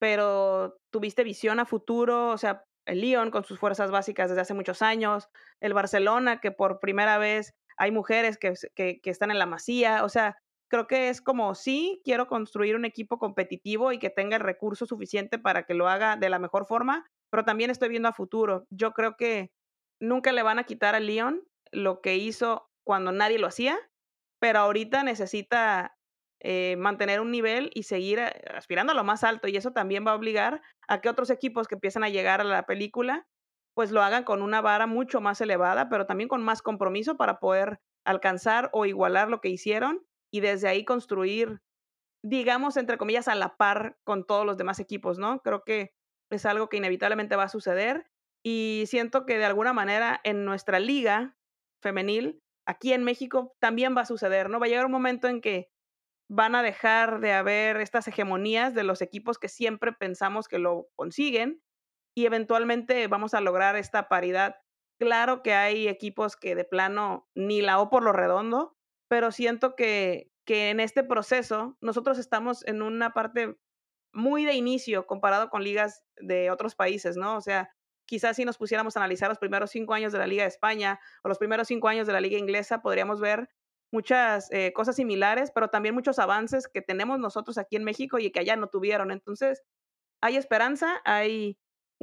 pero tuviste visión a futuro, o sea, el Lyon con sus fuerzas básicas desde hace muchos años, el Barcelona, que por primera vez hay mujeres que s que que están en la Masía, o sea, creo que es como, sí, quiero construir un equipo competitivo y que tenga el recurso suficiente para que lo haga de la mejor forma, pero también estoy viendo a futuro. Yo creo que nunca le van a quitar al Lyon lo que hizo cuando nadie lo hacía, pero ahorita necesita, eh, mantener un nivel y seguir, eh, aspirando a lo más alto, y eso también va a obligar a que otros equipos que empiecen a llegar a la película, pues, lo hagan con una vara mucho más elevada, pero también con más compromiso para poder alcanzar o igualar lo que hicieron, y desde ahí construir, digamos, entre comillas, a la par con todos los demás equipos, ¿no? Creo que es algo que inevitablemente va a suceder, y siento que de alguna manera en nuestra liga femenil, aquí en México, también va a suceder, ¿no? Va a llegar un momento en que van a dejar de haber estas hegemonías de los equipos que siempre pensamos que lo consiguen, y eventualmente vamos a lograr esta paridad. Claro que hay equipos que de plano ni la O por lo redondo, pero siento que que en este proceso nosotros estamos en una parte muy de inicio comparado con ligas de otros países, ¿no? O sea, quizás si nos pusiéramos a analizar los primeros cinco años de la Liga de España o los primeros cinco años de la Liga Inglesa, podríamos ver muchas, eh, cosas similares, pero también muchos avances que tenemos nosotros aquí en México y que allá no tuvieron. Entonces, hay esperanza, hay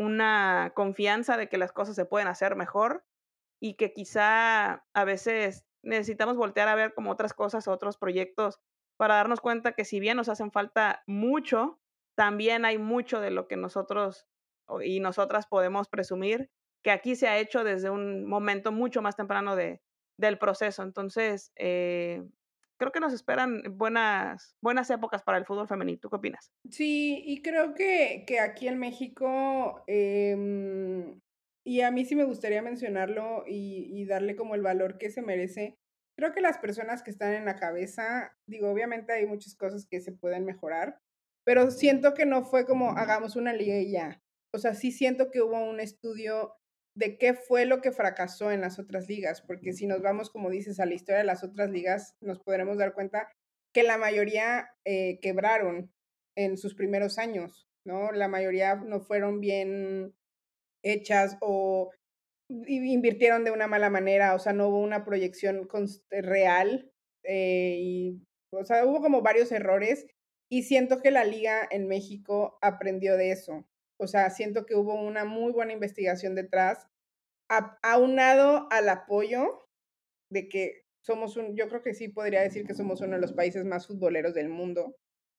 una confianza de que las cosas se pueden hacer mejor y que quizá a veces necesitamos voltear a ver como otras cosas, otros proyectos, para darnos cuenta que si bien nos hacen falta mucho, también hay mucho de lo que nosotros o y nosotras podemos presumir que aquí se ha hecho desde un momento mucho más temprano de del proceso. Entonces, eh, creo que nos esperan buenas buenas épocas para el fútbol femenil, ¿tú qué opinas? Sí, y creo que, que aquí en México, em, y a mí sí me gustaría mencionarlo y, y darle como el valor que se merece. Creo que las personas que están en la cabeza, digo, obviamente hay muchas cosas que se pueden mejorar, pero siento que no fue como hagamos una liga y ya. O sea, sí siento que hubo un estudio de qué fue lo que fracasó en las otras ligas, porque si nos vamos, como dices, a la historia de las otras ligas, nos podremos dar cuenta que la mayoría eh, quebraron en sus primeros años, ¿no? La mayoría no fueron bien hechas o invirtieron de una mala manera, o sea, no hubo una proyección real eh, y, o sea, hubo como varios errores y siento que la liga en México aprendió de eso. O sea, siento que hubo una muy buena investigación detrás, a, aunado al apoyo de que somos un, yo creo que sí podría decir que somos uno de los países más futboleros del mundo.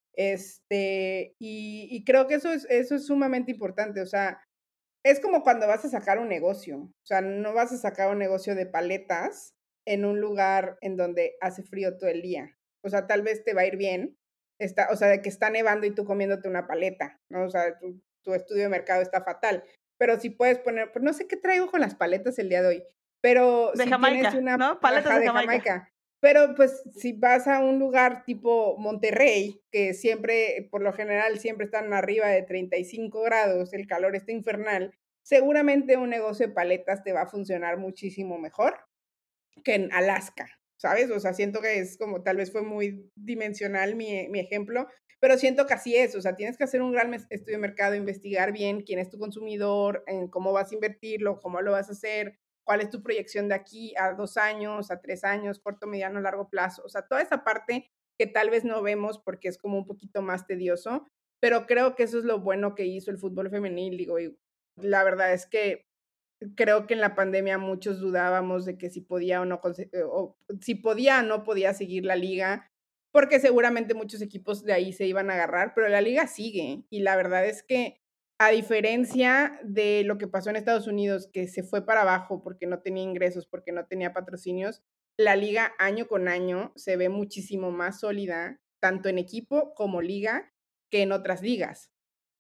Este, y, y creo que eso es, eso es sumamente importante, o sea, es como cuando vas a sacar un negocio, o sea, no vas a sacar un negocio de paletas en un lugar en donde hace frío todo el día, o sea, tal vez te va a ir bien, está, o sea, de que está nevando y tú comiéndote una paleta, ¿no? O sea, tu, tu estudio de mercado está fatal, pero si puedes poner, pues no sé qué traigo con las paletas el día de hoy, pero De si tienes Jamaica, una ¿no? Paletas baja de de Jamaica. Jamaica, pero pues si vas a un lugar tipo Monterrey, que siempre, por lo general, siempre están arriba de treinta y cinco grados, el calor está infernal, seguramente un negocio de paletas te va a funcionar muchísimo mejor que en Alaska, ¿sabes? O sea, siento que es como, tal vez fue muy dimensional mi, mi ejemplo, pero siento que así es, o sea, tienes que hacer un gran estudio de mercado, investigar bien quién es tu consumidor, en cómo vas a invertirlo, cómo lo vas a hacer, cuál es tu proyección de aquí a dos años, a tres años, corto, mediano, largo plazo, o sea, toda esa parte que tal vez no vemos porque es como un poquito más tedioso, pero creo que eso es lo bueno que hizo el fútbol femenil, digo, y la verdad es que creo que en la pandemia muchos dudábamos de que si podía o no, o si podía o no podía seguir la liga, porque seguramente muchos equipos de ahí se iban a agarrar, pero la liga sigue. Y la verdad es que, a diferencia de lo que pasó en Estados Unidos, que se fue para abajo porque no tenía ingresos, porque no tenía patrocinios, la liga año con año se ve muchísimo más sólida, tanto en equipo como liga, que en otras ligas.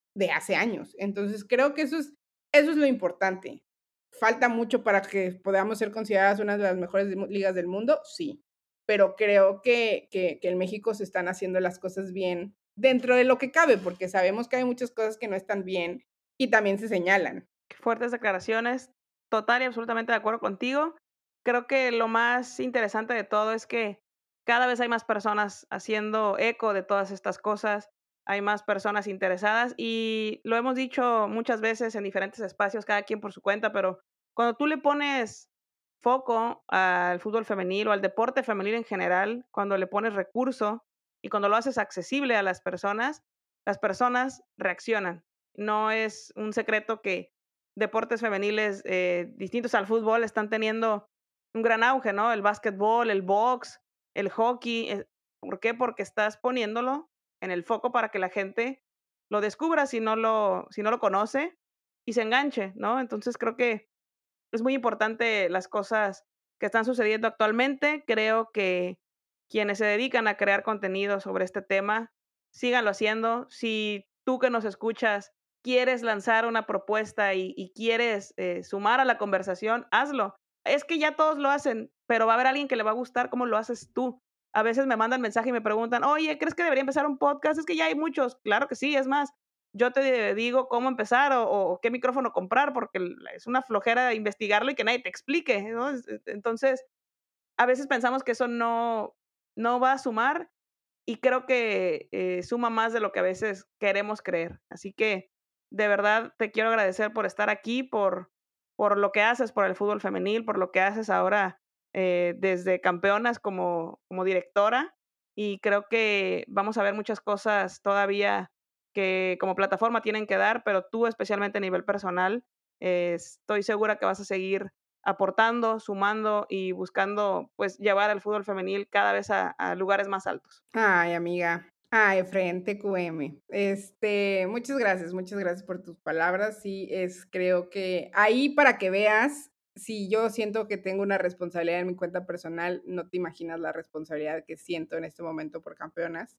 de hace años. Entonces, creo que eso es, eso es lo importante. ¿Falta mucho para que podamos ser consideradas una de las mejores ligas del mundo? Sí, pero creo que, que, que en México se están haciendo las cosas bien dentro de lo que cabe, porque sabemos que hay muchas cosas que no están bien y también se señalan. Fuertes declaraciones, total y absolutamente de acuerdo contigo. Creo que lo más interesante de todo es que cada vez hay más personas haciendo eco de todas estas cosas, hay más personas interesadas y lo hemos dicho muchas veces en diferentes espacios, cada quien por su cuenta, pero cuando tú le pones foco al fútbol femenil o al deporte femenil en general, cuando le pones recurso y cuando lo haces accesible a las personas, las personas reaccionan. No es un secreto que deportes femeniles eh, distintos al fútbol están teniendo un gran auge, ¿no? El básquetbol, el box, el hockey. eh, ¿Por qué? Porque estás poniéndolo en el foco para que la gente lo descubra si no lo, si no lo conoce y se enganche, ¿no? Entonces creo que es muy importante las cosas que están sucediendo actualmente. Creo que quienes se dedican a crear contenido sobre este tema, síganlo haciendo. Si tú que nos escuchas quieres lanzar una propuesta y, y quieres eh, sumar a la conversación, hazlo. Es que ya todos lo hacen, pero va a haber alguien que le va a gustar cómo lo haces tú. A veces me mandan mensaje y me preguntan, oye, ¿crees que debería empezar un podcast? Es que ya hay muchos. Claro que sí, es más, yo te digo cómo empezar o, o qué micrófono comprar, porque es una flojera investigarlo y que nadie te explique, ¿no? Entonces, a veces pensamos que eso no, no va a sumar y creo que eh, suma más de lo que a veces queremos creer. Así que, de verdad, te quiero agradecer por estar aquí, por, por lo que haces por el fútbol femenil, por lo que haces ahora eh, desde campeonas como, como directora. Y creo que vamos a ver muchas cosas todavía que como plataforma tienen que dar, pero tú especialmente a nivel personal, eh, estoy segura que vas a seguir aportando, sumando y buscando pues llevar al fútbol femenil cada vez a, a lugares más altos. Ay, amiga. Ay, Efren, T Q M. Este, muchas gracias, muchas gracias por tus palabras. Sí, es, creo que ahí para que veas, si yo siento que tengo una responsabilidad en mi cuenta personal, no te imaginas la responsabilidad que siento en este momento por campeonas.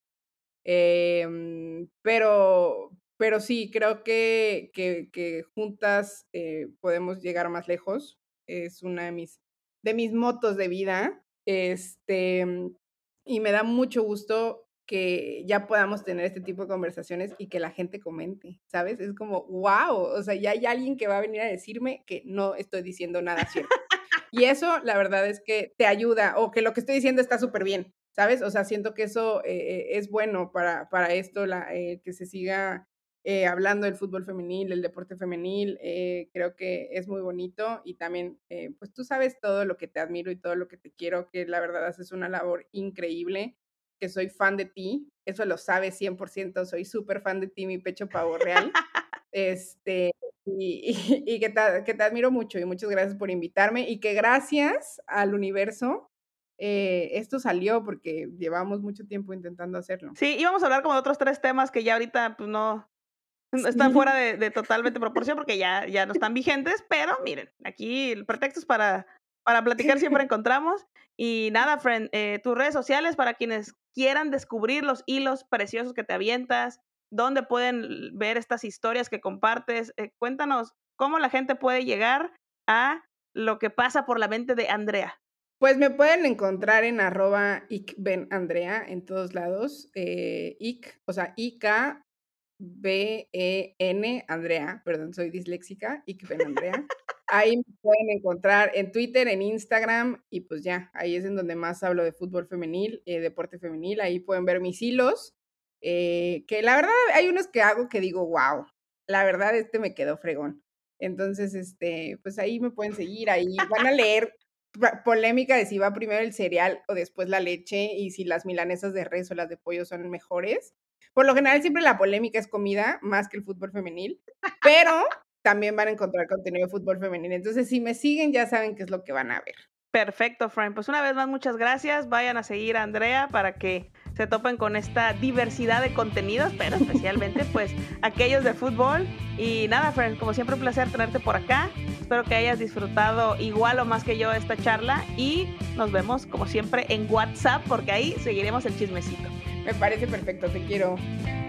Em, pero, pero sí, creo que, que, que juntas eh, podemos llegar más lejos. Es una de mis, de mis motos de vida. Este, y me da mucho gusto que ya podamos tener este tipo de conversaciones y que la gente comente, ¿sabes? Es como, wow, o sea, ya hay alguien que va a venir a decirme que no estoy diciendo nada cierto. Y eso, la verdad es que te ayuda, o que lo que estoy diciendo está súper bien, ¿sabes? O sea, siento que eso eh, es bueno para, para esto, la, eh, que se siga eh, hablando del fútbol femenil, el deporte femenil, eh, creo que es muy bonito y también, eh, pues tú sabes todo lo que te admiro y todo lo que te quiero, que la verdad haces una labor increíble, que soy fan de ti, eso lo sabes cien por ciento, soy súper fan de ti, mi pecho pavo real, este, y, y, y que, te, que te admiro mucho y muchas gracias por invitarme y que gracias al universo eh, esto salió porque llevamos mucho tiempo intentando hacerlo. Sí, íbamos a hablar como de otros tres temas que ya ahorita pues no están fuera de, de totalmente proporción porque ya, ya no están vigentes, pero miren, aquí el pretexto es para, para platicar siempre encontramos. Y nada, friend, eh, tus redes sociales para quienes quieran descubrir los hilos preciosos que te avientas, dónde pueden ver estas historias que compartes. Eh, cuéntanos cómo la gente puede llegar a lo que pasa por la mente de Andrea. Pues me pueden encontrar en arroba icbenandrea en todos lados. Eh, ic, o sea, I K B E N Andrea, perdón, soy disléxica, icbenandrea. Ahí me pueden encontrar en Twitter, en Instagram, y pues ya, ahí es en donde más hablo de fútbol femenil, eh, deporte femenil. Ahí pueden ver mis hilos, eh, que la verdad hay unos que hago que digo, wow, la verdad este me quedó fregón. Entonces, este, pues ahí me pueden seguir, ahí van a leer polémica de si va primero el cereal o después la leche y si las milanesas de res o las de pollo son mejores. Por lo general siempre la polémica es comida más que el fútbol femenil, pero también van a encontrar contenido de fútbol femenil. Entonces, si me siguen ya saben qué es lo que van a ver. Perfecto, Frank. Pues una vez más, muchas gracias. Vayan a seguir a Andrea para que se topen con esta diversidad de contenidos, pero especialmente pues aquellos de fútbol. Y nada, Frank, como siempre un placer tenerte por acá. Espero que hayas disfrutado igual o más que yo esta charla y nos vemos como siempre en WhatsApp porque ahí seguiremos el chismecito. Me parece perfecto, te quiero.